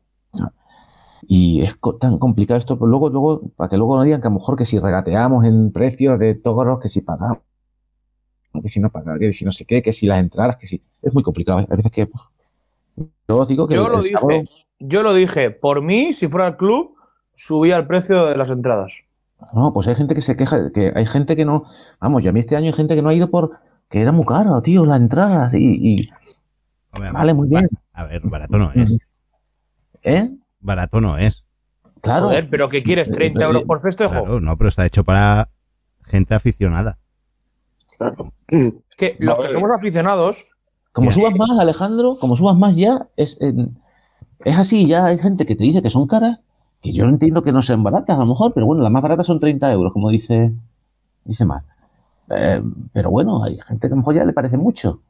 Y es tan complicado esto, pues luego, luego, para que luego no digan que a lo mejor que si regateamos en precios de toros, que si pagamos, que si no pagamos, que si no sé qué, que si las entradas, que si... Es muy complicado, ¿eh? A veces que... Pues, Yo, digo que yo el, lo el dije, sábado... yo lo dije, por mí, si fuera el club, subía el precio de las entradas. No, pues hay gente que se queja, que hay gente que no, vamos, yo a mí este año hay gente que no ha ido por, que era muy caro, tío, las entradas y, y... Hombre, vale, muy bien. A ver, barato no es. ¿Eh? Barato no es. Claro. Joder, pero ¿qué quieres? ¿treinta euros por festejo? Claro, no, pero está hecho para gente aficionada. Claro. Es que los que somos aficionados... Como subas más, Alejandro, como subas más ya, es, es así, ya hay gente que te dice que son caras, que yo no entiendo que no sean baratas a lo mejor, pero bueno, las más baratas son treinta euros, como dice, dice Mar. Eh, pero bueno, hay gente que a lo mejor ya le parece mucho.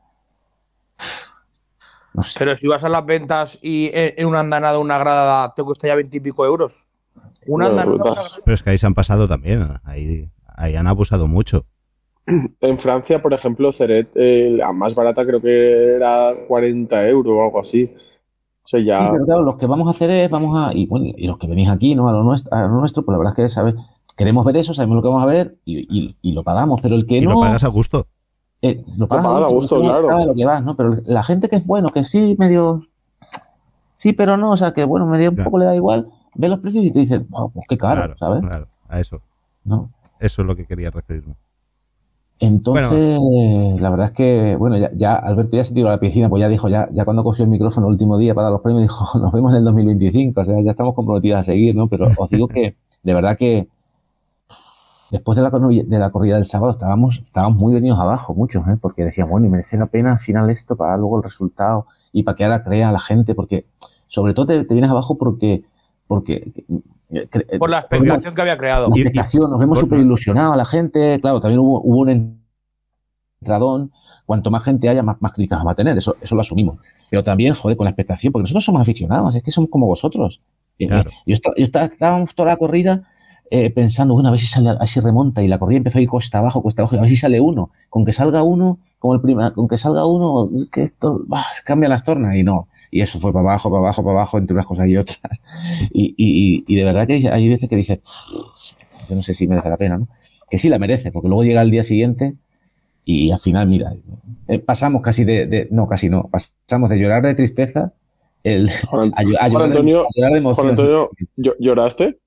No sé. Pero si vas a las ventas y en una andanada, una grada, te cuesta ya veintipico euros. Una No, andanada, brutal. una grada. Pero es que ahí se han pasado también. Ahí, ahí han abusado mucho. En Francia, por ejemplo, Ceret, eh, la más barata creo que era cuarenta euros o algo así. O sea, ya... Sí, pero claro, los que vamos a hacer es, vamos a, y bueno, y los que venís aquí, ¿no? A lo nuestro, a lo nuestro pues la verdad es que, ¿sabes? Queremos ver eso, sabemos lo que vamos a ver y, y, y lo pagamos, pero el que y no... lo pagas a gusto. Eh, lo pagas pagas a gusto, claro. Sabe lo que vas, ¿no? Pero la gente que es bueno, que sí, medio... Sí, pero no, o sea, que bueno, medio un Claro. poco le da igual, ve los precios y te dicen, oh, pues qué caro, Claro, ¿sabes? claro, a eso. ¿No? Eso es lo que quería referirme. Entonces, la verdad es que, bueno, ya, ya Alberto ya se tiró a la piscina, pues ya dijo, ya, ya cuando cogió el micrófono el último día para dar los premios, dijo, nos vemos en el dos mil veinticinco, o sea, ya estamos comprometidos a seguir, ¿no? Pero os digo que, de verdad que, después de la, corri- de la corrida del sábado estábamos, estábamos muy venidos abajo, muchos, ¿eh? Porque decíamos, bueno, y merece la pena al final esto para luego el resultado y para que ahora crea la gente, porque sobre todo te, te vienes abajo porque, porque eh, cre- Por la expectación que había creado. la Y- y- expectación, nos vemos por- súper ilusionados, la gente, claro, también hubo, hubo un entradón, cuanto más gente haya, más, más críticas va a tener, eso, eso lo asumimos. Pero también, joder, con la expectación, porque nosotros somos aficionados, es que somos como vosotros. Eh, Claro. Yo, estaba, yo estaba, estábamos toda la corrida eh, pensando, bueno, a ver si sale, a ver si remonta, y la corrida empezó a ir cuesta abajo, cuesta abajo, y a ver si sale uno. Con que salga uno, como el prima, con que salga uno, que esto bah, cambia las tornas, y no. Y eso fue para abajo, para abajo, para abajo, entre unas cosas y otras. Y, y, y de verdad que hay veces que dices, yo no sé si merece la pena, ¿no? Que sí la merece, porque luego llega el día siguiente y al final, mira, eh, pasamos casi de, de, no, casi no, pasamos de llorar de tristeza el, Juan, a, a, Juan llorar, Antonio, de, a llorar de emoción. Juan Antonio, ¿lloraste?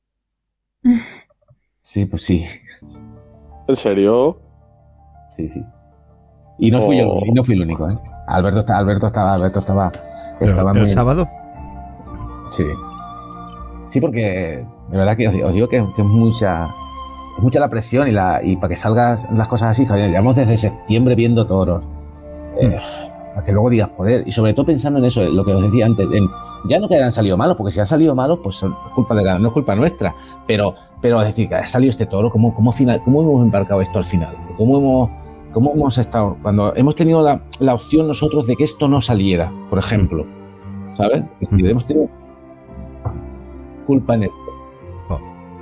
Sí, pues sí. ¿En serio? Sí, sí. Y no fui oh. yo, y no fui el único, ¿eh? Alberto, está, Alberto estaba, Alberto estaba, estaba ¿El muy... sábado? Sí. Sí, porque de verdad que os, os digo que, que es mucha, es mucha la presión y, la, y para que salgan las cosas así, joder, llevamos desde septiembre viendo toros. Eh, para que luego digas, joder, y sobre todo pensando en eso, lo que os decía antes, en, ya no que hayan salido malos, porque si han salido malos, pues son culpa de la, no es culpa nuestra, pero, pero es decir, que ha salido este toro, ¿cómo, cómo, final, cómo hemos embarcado esto al final? ¿Cómo hemos, cómo hemos estado? Cuando hemos tenido la, la opción nosotros de que esto no saliera, por ejemplo, ¿sabes? Es decir, hemos tenido culpa en esto. Oh.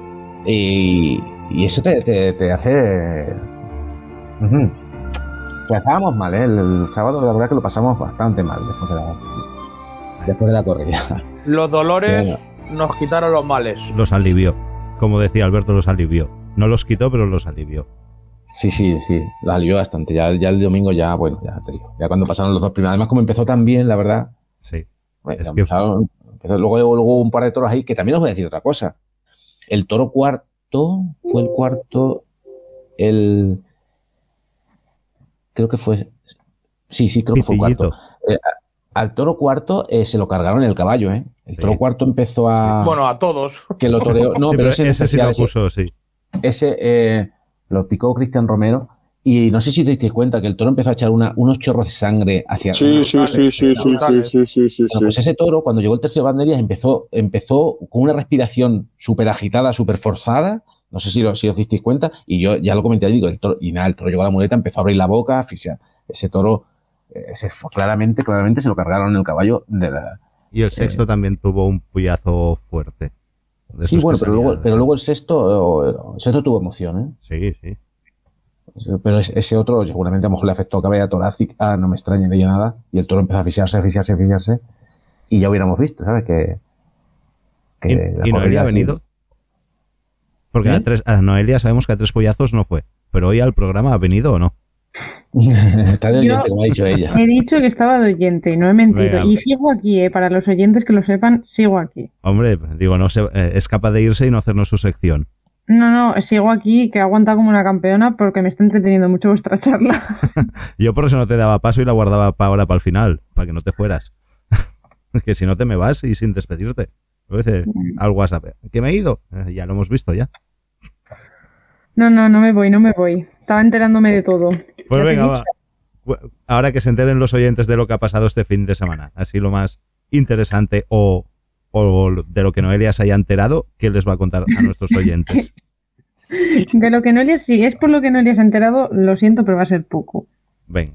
Y, y eso te, te, te hace... Uh-huh. Pues estábamos mal, ¿eh? El, el sábado la verdad que lo pasamos bastante mal después de la, después de la corrida. Los dolores bueno. nos quitaron los males. Los alivió. Como decía Alberto, los alivió. No los quitó, pero los alivió. Sí, sí, sí. Los alivió bastante. Ya, ya el domingo ya, bueno, ya te digo. Ya cuando pasaron los dos primeros. Además, como empezó tan bien, la verdad. Sí. Bueno, es empezaron, que... empezó, luego, luego un par de toros ahí, que también os voy a decir otra cosa. El toro cuarto, fue el cuarto, el... Creo que fue... Sí, sí, creo Pitillito. que fue el cuarto. Eh, al toro cuarto eh, se lo cargaron en el caballo, ¿eh? El sí. toro cuarto empezó a... Sí. Bueno, a todos. Que lo toreó... No, sí, pero, pero ese, ese sí lo puso, ese, sí. Ese eh, lo picó Cristian Romero. Y no sé si te diste cuenta que el toro empezó a echar una, unos chorros de sangre hacia... Sí, sí, sí, sí, sí, sí, sí, sí, sí. Bueno, pues ese toro, cuando llegó el tercio de banderías, empezó, empezó con una respiración súper agitada, súper forzada. No sé si, lo, si os disteis cuenta. Y yo ya lo comenté, digo, el toro, y nada, el toro llegó a la muleta, empezó a abrir la boca, a asfixiar. Ese toro, ese, claramente, claramente se lo cargaron en el caballo de la... Y el sexto eh, también tuvo un puyazo fuerte. Sí, bueno, pero luego, pero luego el sexto, el sexto tuvo emoción, ¿eh? Sí, sí. Pero ese otro seguramente a lo mejor le afectó cabeza torácica, no me extraña de nada, y el toro empezó a asfixiarse, asfixiarse, asfixiarse, y ya hubiéramos visto, ¿sabes? Que, que ¿Y, ¿y Noelia ha venido? Sí. Porque ¿Eh? a, tres, a Noelia sabemos que a tres pollazos no fue, pero hoy al programa ha venido o no. Está de oyente, como ha dicho ella. He dicho que estaba de oyente, no he mentido. Venga. Y sigo aquí, eh, para los oyentes que lo sepan, sigo aquí. Hombre, digo, no se, eh, es capaz de irse y no hacernos su sección. No, no, sigo aquí, que he aguantado como una campeona porque me está entreteniendo mucho vuestra charla. Yo por eso no te daba paso y la guardaba para ahora, para el final, para que no te fueras. Es que si no te me vas y sin despedirte. A veces al WhatsApp, ¿que me he ido? Eh, ya lo hemos visto ya. No, no, no me voy, no me voy. Estaba enterándome de todo. Pues venga, va. Ahora que se enteren los oyentes de lo que ha pasado este fin de semana, así lo más interesante o, o de lo que Noelia se haya enterado, ¿qué les va a contar a nuestros oyentes? De lo que Noelia, si es por lo que Noelia se ha enterado, lo siento, pero va a ser poco. Ven.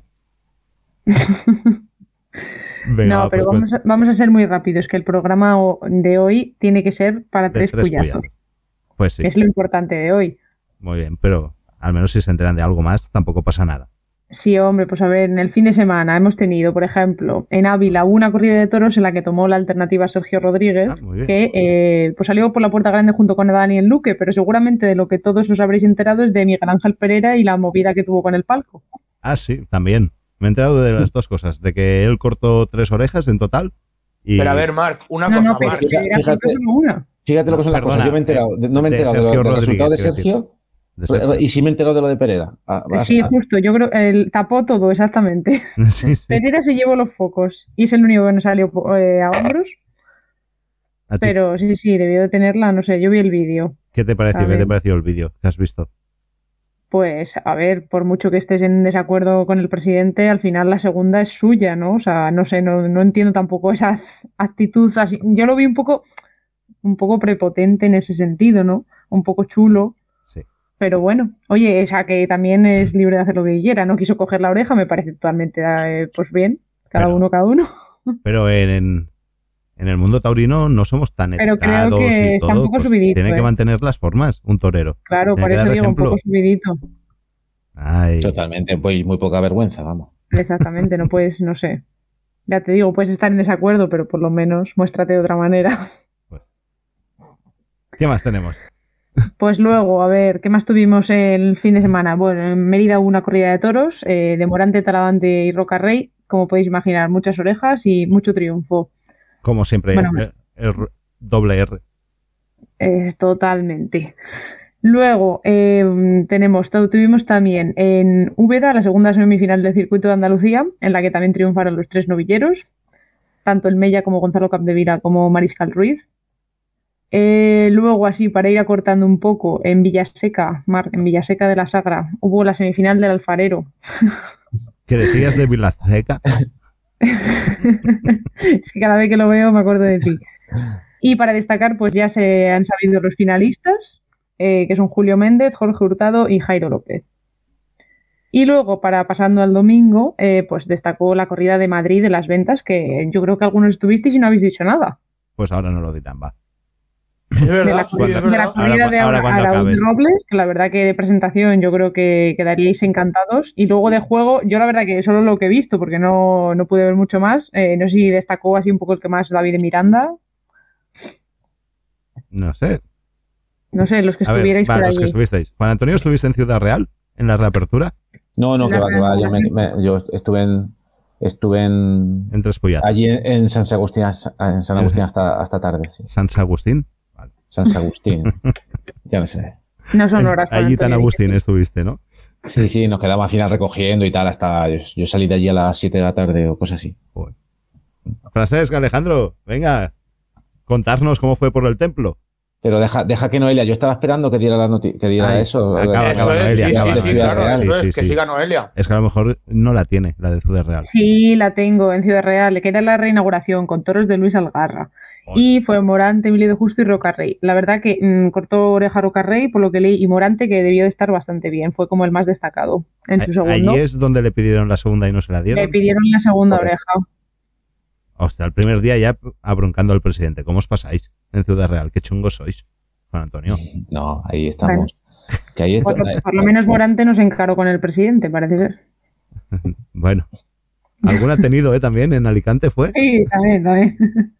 Venga, no, pero pues vamos, a, vamos a ser muy rápidos, que el programa de hoy tiene que ser para tres, tres puyazos. Pues sí. Es lo importante de hoy. Muy bien, pero al menos si se enteran de algo más, tampoco pasa nada. Sí, hombre, pues a ver, en el fin de semana hemos tenido, por ejemplo, en Ávila una corrida de toros en la que tomó la alternativa Sergio Rodríguez, ah, que eh, pues salió por la puerta grande junto con Daniel Luque, pero seguramente de lo que todos os habréis enterado es de Miguel Ángel Pereira y la movida que tuvo con el palco. Ah, sí, también. Me he enterado de las dos cosas, de que él cortó tres orejas en total. Y... Pero a ver, Marc, una no, cosa, no, pero Marc. Fíjate, fíjate, una. fíjate lo que son las cosas. Yo me he enterado, de, no me he enterado de, de, de los resultados de Sergio. De Sergio. Y sí me he enterado de lo de Pereira. Ah, sí, a... justo, yo creo que él tapó todo, exactamente. Sí, sí. Pereira se llevó los focos y es el único que no salió eh, a hombros. ¿A pero sí, sí, debió de tenerla, no sé, yo vi el vídeo. ¿Qué te pareció? ¿Qué te pareció el vídeo que has visto? Pues, a ver, por mucho que estés en desacuerdo con el presidente, al final la segunda es suya, ¿no? O sea, no sé, no, no entiendo tampoco esa actitud así. Yo lo vi un poco, un poco prepotente en ese sentido, ¿no? Un poco chulo. Sí. Pero bueno, oye, o sea, que también es libre de hacer lo que quiera. No quiso coger la oreja, me parece totalmente, eh, pues bien. Cada pero, uno, cada uno. Pero en, en el mundo taurino no somos tan Pero creo educados que y está todo. un poco Pues subidito, tiene que ¿eh? mantener las formas, un torero. Claro, Tiene por que eso dar digo, un ejemplo. poco subidito. Ay, Totalmente, pues muy poca vergüenza, vamos. Exactamente, no puedes, no sé. Ya te digo, puedes estar en desacuerdo, pero por lo menos muéstrate de otra manera. ¿qué más tenemos? Pues luego, a ver, ¿qué más tuvimos el fin de semana? Bueno, en Mérida hubo una corrida de toros, eh, de Morante, Talavante y Roca Rey, como podéis imaginar, muchas orejas y mucho triunfo. Como siempre, Bueno, el, el r- doble R. Eh, totalmente. Luego eh, tenemos, tu- tuvimos también en Úbeda la segunda semifinal del circuito de Andalucía, en la que también triunfaron los tres novilleros, tanto el Mella como Gonzalo Capdevila como Mariscal Ruiz. Eh, luego, así, para ir acortando un poco, en Villaseca, Mar, en Villaseca de la Sagra, hubo la semifinal del Alfarero. ¿Qué decías de Vilaseca? Es que cada vez que lo veo me acuerdo de ti. Y para destacar, pues ya se han sabido los finalistas, eh, que son Julio Méndez, Jorge Hurtado y Jairo López. Y luego, para pasando al domingo, eh, pues destacó la corrida de Madrid de las ventas, que yo creo que algunos estuvisteis y no habéis dicho nada. Pues ahora no lo dirán, va. Es verdad, De la, sí, Cuando- es de la verdad. corrida Ahora- de ahora cuando Araúz acabes. Robles, que la verdad que de presentación yo creo que quedaríais encantados. Y luego de juego, yo la verdad que solo lo que he visto, porque no, no pude ver mucho más. Eh, no sé si destacó así un poco el que más, David Miranda. No sé. No sé, los que A ver, estuvierais va, por los que allí. estuvisteis. Juan Antonio, ¿estuviste en Ciudad Real? ¿En la reapertura? No, no, que La va, que va. Yo, me- reanudación. me- yo estuve en, estuve en En Tres Puyat. allí en, en San Agustín, en San Agustín hasta, hasta tarde. Sí. ¿San Agustín? Vale. San Agustín. Ya no sé. No son horas. Juan Allí tan Antonio, Agustín estuviste, ¿no? Sí, sí, nos quedamos al final recogiendo y tal hasta yo, yo salí de allí a las siete de la tarde o cosas así. Pues. Francesc, Alejandro, venga, contarnos cómo fue por el templo. Pero deja, deja que Noelia, yo estaba esperando que diera la noti- que diera Ay, eso. acaba, Eso acaba, es, Noelia, sí, acaba, sí, sí, Noelia. claro, Sí, eso sí, es, que sí. siga Noelia. Es que a lo mejor no la tiene, la de Ciudad Real. Sí, la tengo en Ciudad Real, que era la reinauguración con toros de Luis Algarra. Y fue Morante, Emilio de Justo y Roca Rey. La verdad que mm, cortó oreja Roca Rey, por lo que leí, y Morante, que debió de estar bastante bien. Fue como el más destacado en su A- segundo. Allí es donde le pidieron la segunda y no se la Le dieron. pidieron la segunda oreja. Hostia, el primer día ya abroncando al presidente. ¿Cómo os pasáis en Ciudad Real? Qué chungos sois, Juan Antonio. No, ahí estamos. Que ahí está- Por lo, por lo menos Morante nos encaró con el presidente, parece ser. Bueno, alguna ha tenido, ¿eh? También en Alicante fue. Sí, también, también.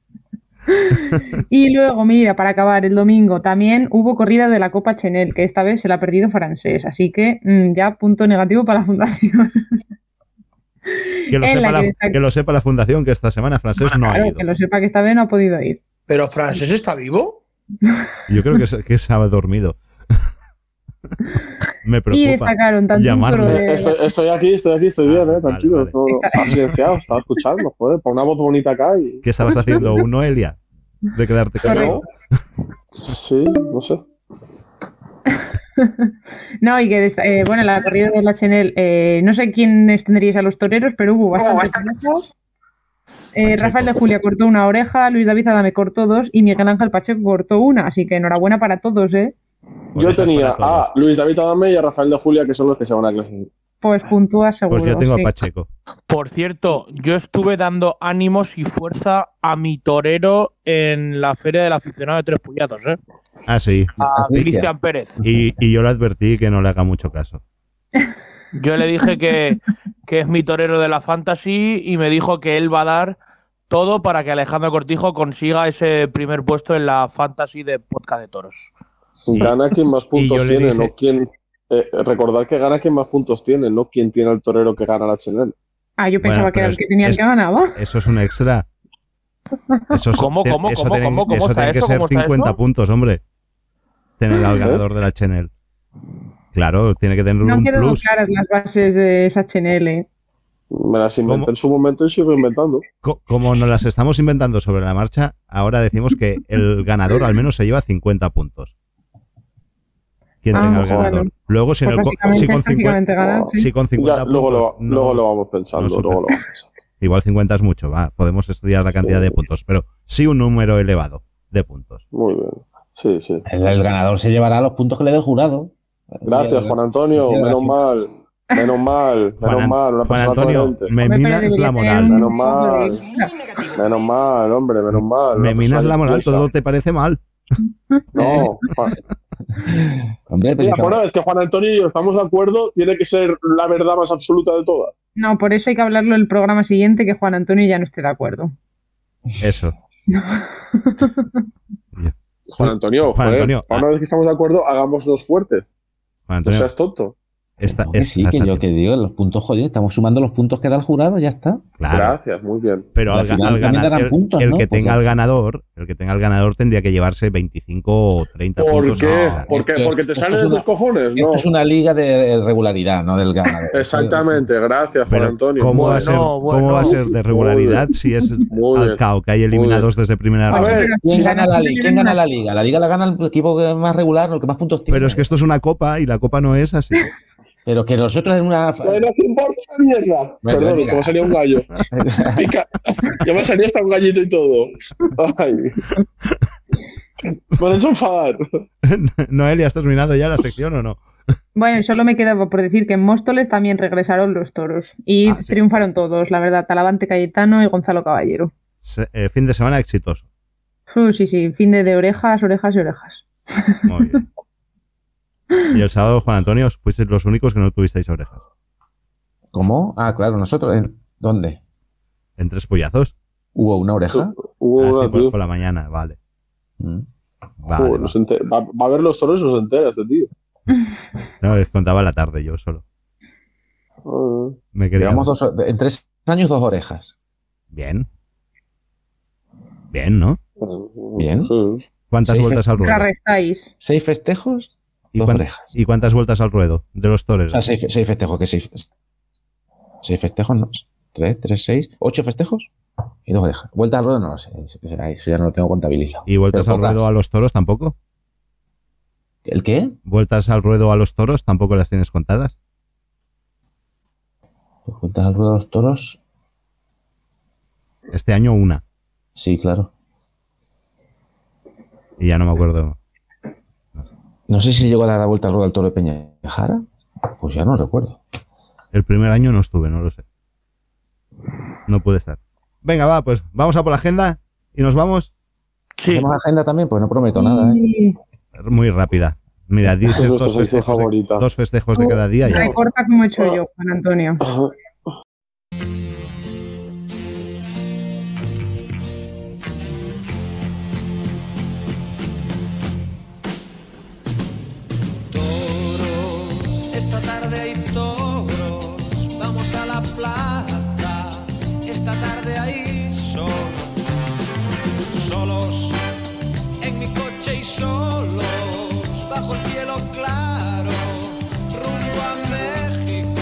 Y luego, mira, para acabar, el domingo también hubo corrida de la Copa Chenel, que esta vez se la ha perdido Francés, así que mm, ya punto negativo para la fundación. Que lo, En sepa la la, que destaca- que lo sepa la fundación que esta semana Francés no ha Claro, ido. que lo sepa que esta vez no ha podido ir. ¿Pero Francés está vivo? Yo creo que, se- que se ha dormido. Me Y preocupa. destacaron tanto un llamarle. toro de... Estoy, estoy aquí, estoy aquí, estoy bien, eh, tranquilo. vale. todo- Estaba silenciado, estaba escuchando, joder, por una voz bonita acá y. ¿Qué estabas haciendo? ¿Un Noelia? De quedarte callado. Sí, no sé. No, y que, des- eh, bueno, la corrida de la Chenel, eh, no sé quiénes tendríais a los toreros, pero hubo bastantes orejas. Eh, Pacheco. Rafael de Julia cortó una oreja, Luis David Adame cortó dos y Miguel Ángel Pacheco cortó una, así que enhorabuena para todos, ¿eh? Yo Orejas tenía para todos. a Luis David Adame y a Rafael de Julia, que son los que se van a clasificar. Pues puntúa seguro. Pues yo tengo sí. a Pacheco. Por cierto, yo estuve dando ánimos y fuerza a mi torero en la feria del aficionado de Tres Puñados, ¿eh? Ah, sí. A Cristian. Cristian Pérez. Y, y yo le advertí que no le haga mucho caso. Yo le dije que, que es mi torero de la fantasy y me dijo que él va a dar todo para que Alejandro Cortijo consiga ese primer puesto en la fantasy de podcast de toros. Gana quien más y puntos yo le tiene, dije- no quien. Eh, recordad que gana quien más puntos tiene, no quien tiene al torero que gana la Chenel. Ah, yo pensaba Bueno, que era pero el es- que tenía el es- que ganaba. Eso es un extra. Eso es- ¿Cómo, te- cómo, eso cómo, tienen- cómo, cómo eso está tiene que eso? ser ¿Cómo está cincuenta eso? puntos, hombre. Tener al ganador de la Chenel. Claro, tiene que tener No un quedan plus. claras las bases de esa Chenel, ¿eh? Me las inventé ¿Cómo? en su momento y sigo inventando. Co- Como nos las estamos inventando sobre la marcha, ahora decimos que el ganador al menos se lleva cincuenta puntos. Quien Ah, tenga el bueno. ganador. Luego, si, en Pues el co- básicamente si con es prácticamente cincuenta, ganar, sí. si con cincuenta Ya, luego, lo, puntos no- luego lo vamos pensando, no supera. luego lo vamos pensando. igual cincuenta es mucho, va. Podemos estudiar la cantidad de puntos, pero sí un número elevado de puntos. Muy bien. Sí, sí. El, el ganador se llevará los puntos que le dé el jurado. Gracias, Juan Antonio. Gracias. Menos mal. Menos mal, menos Juan, mal, una Juan persona Antonio, coherente. me Hombre, pero minas debería la tener moral. un Menos poco mal. de- Menos mal, hombre, menos mal. Me Una minas persona la moral, piensa. todo te parece mal. No, Juan- Hombre, pero si Mira, estamos- bueno, es que Juan Antonio y yo estamos de acuerdo, tiene que ser la verdad más absoluta de todas. No, por eso hay que hablarlo el programa siguiente, que Juan Antonio ya no esté de acuerdo. Eso. Juan Antonio, Juan joder, Antonio, para una vez que estamos de acuerdo, hagámoslos fuertes. Juan No Antonio, seas tonto. esta No, que es sí, la que yo sátira. que digo, los puntos, joder, estamos sumando los puntos que da el jurado, ya está. Claro. Gracias, muy bien. Pero Al al, ga- final al también ganar- darán el, puntos, el ¿no? que Pues tenga ya. el ganador, el que tenga el ganador tendría que llevarse veinticinco o treinta ¿Por puntos. qué? extra. ¿Por qué? Esto es- ¿Porque te esto sale es de una- tus cojones? No. Esto es una liga de regularidad, no del ganador. Exactamente, gracias, Juan Pero Antonio. ¿cómo Muy va, a bien. ser, Bueno, ¿cómo va a ser de Muy regularidad bien. si es Muy bien. al cao que hay eliminados desde primera A ronda? ver, ¿Quién Si gana la ganas, liga? tú ¿Quién ganas. gana la liga? La liga la gana el equipo que más regular, el que más puntos tiene. Pero es que esto es una copa y la copa no es así. Pero que nosotros en una. Bueno, ¿qué importa la mierda? Venga, Perdón, venga. como salía un gallo. Pica. Ya me salía hasta un gallito y todo. Ay. Me han hecho enfadar. Noelia, ¿has terminado ya la sección o no? Bueno, solo me quedaba por decir que en Móstoles también regresaron los toros y Ah, sí. triunfaron todos, la verdad, Talavante Cayetano y Gonzalo Caballero. Se- eh, fin de semana exitoso. Uh, sí, sí, fin de, de orejas, orejas y orejas. Muy bien. Y el sábado, Juan Antonio, fuisteis los únicos que no tuvisteis orejas. ¿Cómo? Ah, claro, nosotros. ¿en ¿Dónde? ¿En tres pollazos? ¿Hubo una oreja? Hubo Ah, sí, una, por, tío. por la mañana, vale. Mm. Vale, Joder, vale. no se enter- va, va a ver los toros y no se entera este tío. No, les contaba la tarde yo solo. Ah, Me quería... Llevamos dos, en tres años dos orejas. Bien. Bien, ¿no? Bien. sí. ¿Cuántas Seis vueltas al ruedo? Contrarrestáis. Seis festejos, ¿Y, dos cuán- orejas. ¿Y cuántas vueltas al ruedo de los toros? O sea, seis, fe- seis festejos, que seis. Seis festejos, no. Tres, tres, seis. Ocho festejos y dos orejas. Vuelta al ruedo, no lo sé. Eso eso ya no lo tengo contabilizado. ¿Y vueltas Pero al pocas. ruedo a los toros tampoco? ¿El qué? ¿Vueltas al ruedo a los toros tampoco las tienes contadas? Pues vueltas al ruedo de los toros. Este año una. Sí, claro. Y ya no me acuerdo. No sé si llegó a dar la vuelta al ruedo al toro de Peñajara. Pues ya no recuerdo. El primer año no estuve, no lo sé. No pude estar. Venga, va, pues vamos a por la agenda y nos vamos. Sí. ¿Hacemos agenda también? Pues no prometo nada, ¿eh? Sí. Muy rápida. Mira, dices Es nuestra dos sección festejos, de, favorita. dos festejos de cada día. Ya. Recorta como he hecho yo, Juan Antonio. Toros, esta tarde hay toros, vamos a la plaza, esta tarde hay solos, solos en mi coche y solos, bajo el cielo claro, rumbo a México.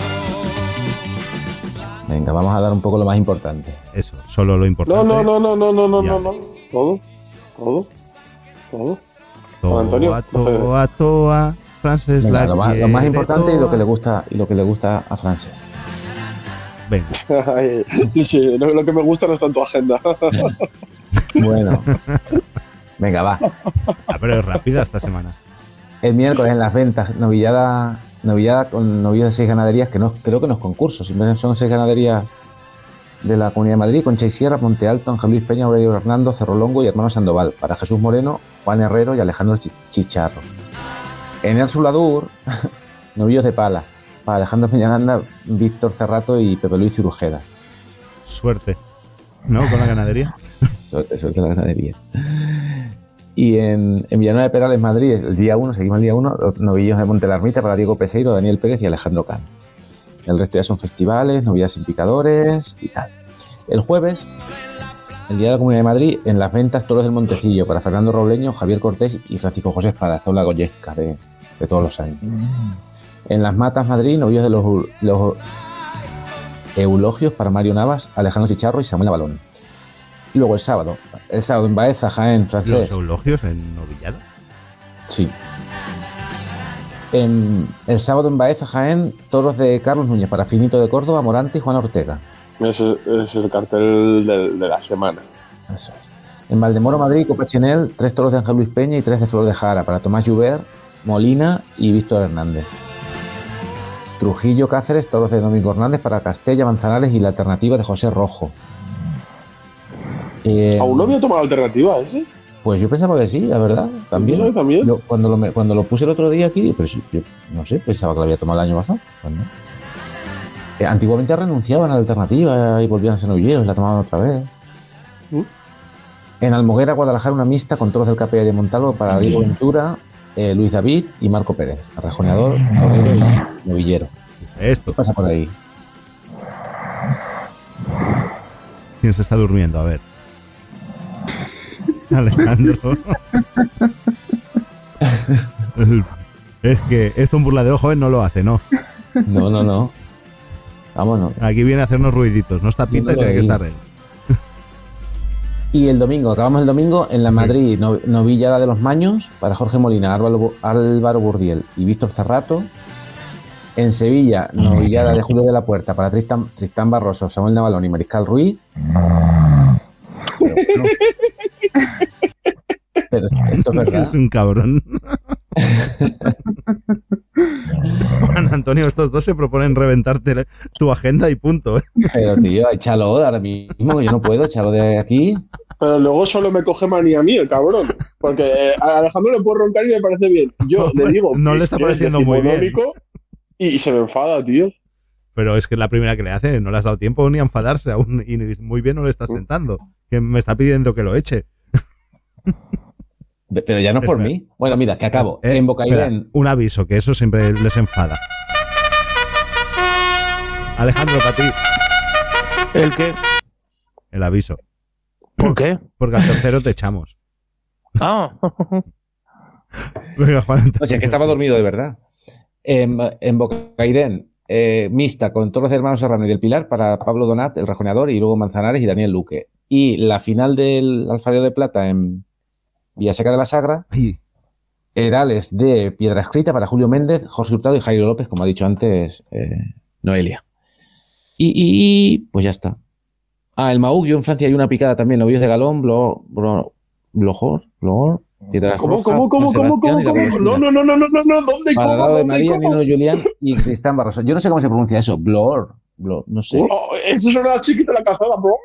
Venga, vamos a dar un poco lo más importante. Eso, solo lo No, importante. no, no, no, no, no, no, Ya. no, no. Todo, todo, todo. Toa, Juan Antonio, toa, toa, Frances Venga, la lo, más, lo más quiere importante y lo toa. que le gusta y lo que le gusta a Francia. Venga. Ay, sí, lo, lo que me gusta no es tanto agenda. Bueno. Venga, va. Ah, pero es rápida esta semana. El miércoles en las ventas, novillada, novillada con novillos de seis ganaderías, que no creo que no es concurso, simplemente son seis ganaderías de la Comunidad de Madrid, Concha y Sierra, Monte Alto, Ángel Luis Peña, Aurelio Hernando, Cerro Longo y Hermano Sandoval, para Jesús Moreno, Juan Herrero y Alejandro Chi- Chicharro. En el Suladur, novillos de pala, para Alejandro Peñaranda, Víctor Cerrato y Pepe Luis Cirujeda. Suerte. ¿No? Con la ganadería. Suerte, suerte la ganadería. Y en, en Villanueva de Perales, Madrid, el día uno, seguimos el día uno, los novillos de Monte la Ermita para Diego Peseiro, Daniel Pérez y Alejandro Cano. El resto ya son festivales, novillas sin picadores y tal. El jueves, el día de la Comunidad de Madrid, en las ventas Toros del Montecillo para Fernando Robleño, Javier Cortés y Francisco José Espada, esta es la goyesca de, de todos los años. En las Matas, Madrid, novillos de los, los eulogios para Mario Navas, Alejandro Chicharro y Samuel Abalón. Y luego el sábado, el sábado en Baeza, Jaén, Los francés. eulogios en novillado. Sí. En, el sábado en Baeza, Jaén, toros de Carlos Núñez para Finito de Córdoba, Morante y Juan Ortega. Ese es el cartel de, de la semana. Eso es. En Valdemoro, Madrid, Copa Chenel, tres toros de Ángel Luis Peña y tres de Flor de Jara para Tomás Lluvert, Molina y Víctor Hernández. Trujillo, Cáceres, toros de Domingo Hernández para Castella, Manzanares y la alternativa de José Rojo. Eh, ¿Aún no había tomado alternativa ese? Pues yo pensaba que sí, la verdad, también. Yo también. Yo, cuando, lo, me- cuando lo puse el otro día aquí, pero sí, yo no sé, pensaba que lo había tomado el año pasado. Pues no. Eh, antiguamente renunciaban a la alternativa y volvían a ser novilleros, la tomaban otra vez. ¿Mm? En Almoguera, Guadalajara, una mixta con toros del K P I de Montalvo para Diego Ventura, eh, Luis David y Marco Pérez, arrejoneador, torero y novillero. Esto. ¿Qué pasa por ahí? ¿Quién se está durmiendo? A ver. Alejandro. Es que esto un burladero joven no lo hace, ¿no? No, no, no. Vámonos. Aquí viene a hacernos ruiditos. No está pinta y tiene que estar él. Y el domingo, acabamos el domingo en la Madrid, no- novillada de los Maños para Jorge Molina, Álvaro, Álvaro Burdiel y Víctor Cerrato. En Sevilla, novillada de Julio de la Puerta para Tristán, Tristán Barroso, Samuel Navalón y Mariscal Ruiz. Pero, no. Pero esto es verdad. Es un cabrón. Juan Antonio, estos dos se proponen reventarte la- tu agenda y punto. ¿eh? Pero tío, échalo ahora mismo, que yo no puedo, échalo de aquí. Pero luego solo me coge manía a mí, el cabrón. Porque eh, a Alejandro le puedo roncar y me parece bien. Yo le digo No que le está es pareciendo muy bien. decimonómico y, y se me enfada, tío. Pero es que es la primera que le hace, no le has dado tiempo ni a enfadarse aún y muy bien no le está sentando. Que me está pidiendo que lo eche. Pero ya no es por Espera. mí. Bueno, mira, que acabo. Eh, en espera, Bocairén, un aviso, que eso siempre les enfada. Alejandro, para ti, ¿El qué? el aviso. ¿Por qué? Porque al tercero te echamos. Ah, Venga, Juan Antonio. o sea, que estaba dormido de verdad. En, en Bocairén, eh, mixta con toros de Hermanos Serrano y del Pilar para Pablo Donat, el rejoneador, y luego Manzanares y Daniel Luque. Y la final del Alfarero de Plata en Villaseca de la Sagra, Ay, Herales de Piedra Escrita para Julio Méndez, Jorge Hurtado y Jairo López, como ha dicho antes eh, Noelia. Y, y, y, pues ya está. Ah, el Maug, yo en Francia hay una picada también, Novillos de Galón, Blo, Blo, Blojor, Blor, Piedra ¿Cómo, Roja, cómo, cómo, San cómo, Sebastián cómo, y la cómo? Golosina. No, no, no, no, no, no, no, ¿dónde, cómo, Paralado de dónde, María, cómo? Nino Julián y Cristán Barroso. Yo no sé cómo se pronuncia eso. Blor, Blor, no sé. Oh, eso es una chiquita de la calzada, bro.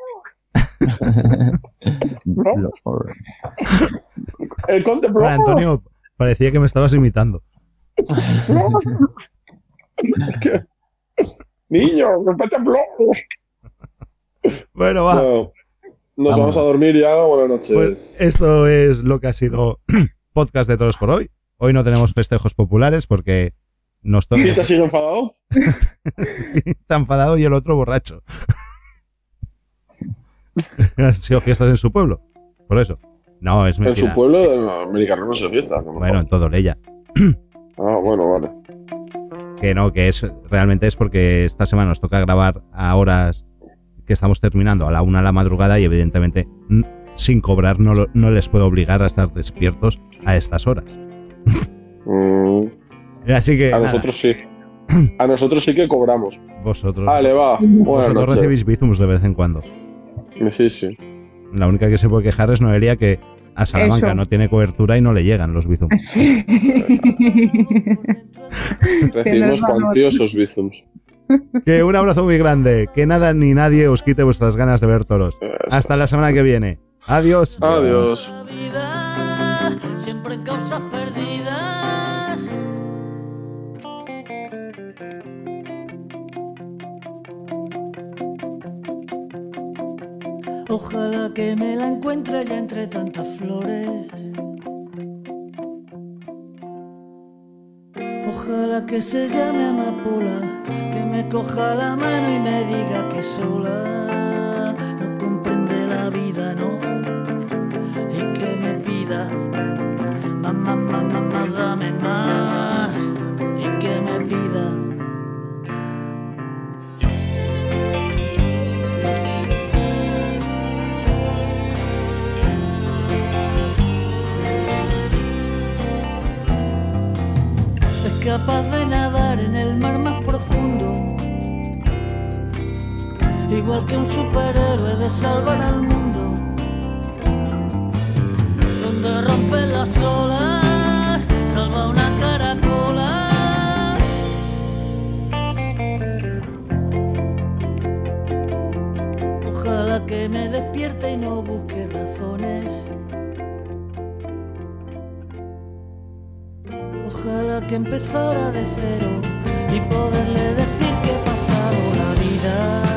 Blor. El conde, bro. Juan Antonio, parecía que me estabas imitando. Niño, respeta, bro. Bueno, va. No, nos Vamos. vamos a dormir ya. Buenas noches. Pues esto es lo que ha sido podcast de todos por hoy. Hoy no tenemos festejos populares porque nos toca. ¿Pita sigue enfadado? Está enfadado y el otro borracho. Han sido fiestas en su pueblo. Por eso. No, es En mentira. su pueblo de americano no se fiesta. ¿no? Bueno, en todo Leia. Ah, bueno, vale. Que no, que es realmente es porque esta semana nos toca grabar a horas que estamos terminando, a la una de la madrugada, y evidentemente mm, sin cobrar no, lo- no les puedo obligar a estar despiertos a estas horas. Mm, Así que a nada, nosotros sí. A nosotros sí que cobramos. vosotros, Vale, va. Buenas vosotros noches. recibís bizums de vez en cuando. Sí, sí. La única que se puede quejar es Noelia, que a Salamanca Eso. no tiene cobertura y no le llegan los bizums. Sí. Recibimos cuantiosos bizums. Que un abrazo muy grande, que nada ni nadie os quite vuestras ganas de ver toros. Hasta la semana que viene. Adiós. Adiós. Siempre en causas perdidas. Ojalá que me la encuentre ya entre tantas flores. Ojalá que se llame amapola, que me coja la mano y me diga que sola no comprende la vida, no, y que me pida más, más, más, más, más, dame más, y que me pida. Es capaz de nadar en el mar más profundo, igual que un superhéroe de salvar al mundo, donde rompe las olas, salva una caracola. Ojalá que empezara de cero y poderle decir que he pasado la vida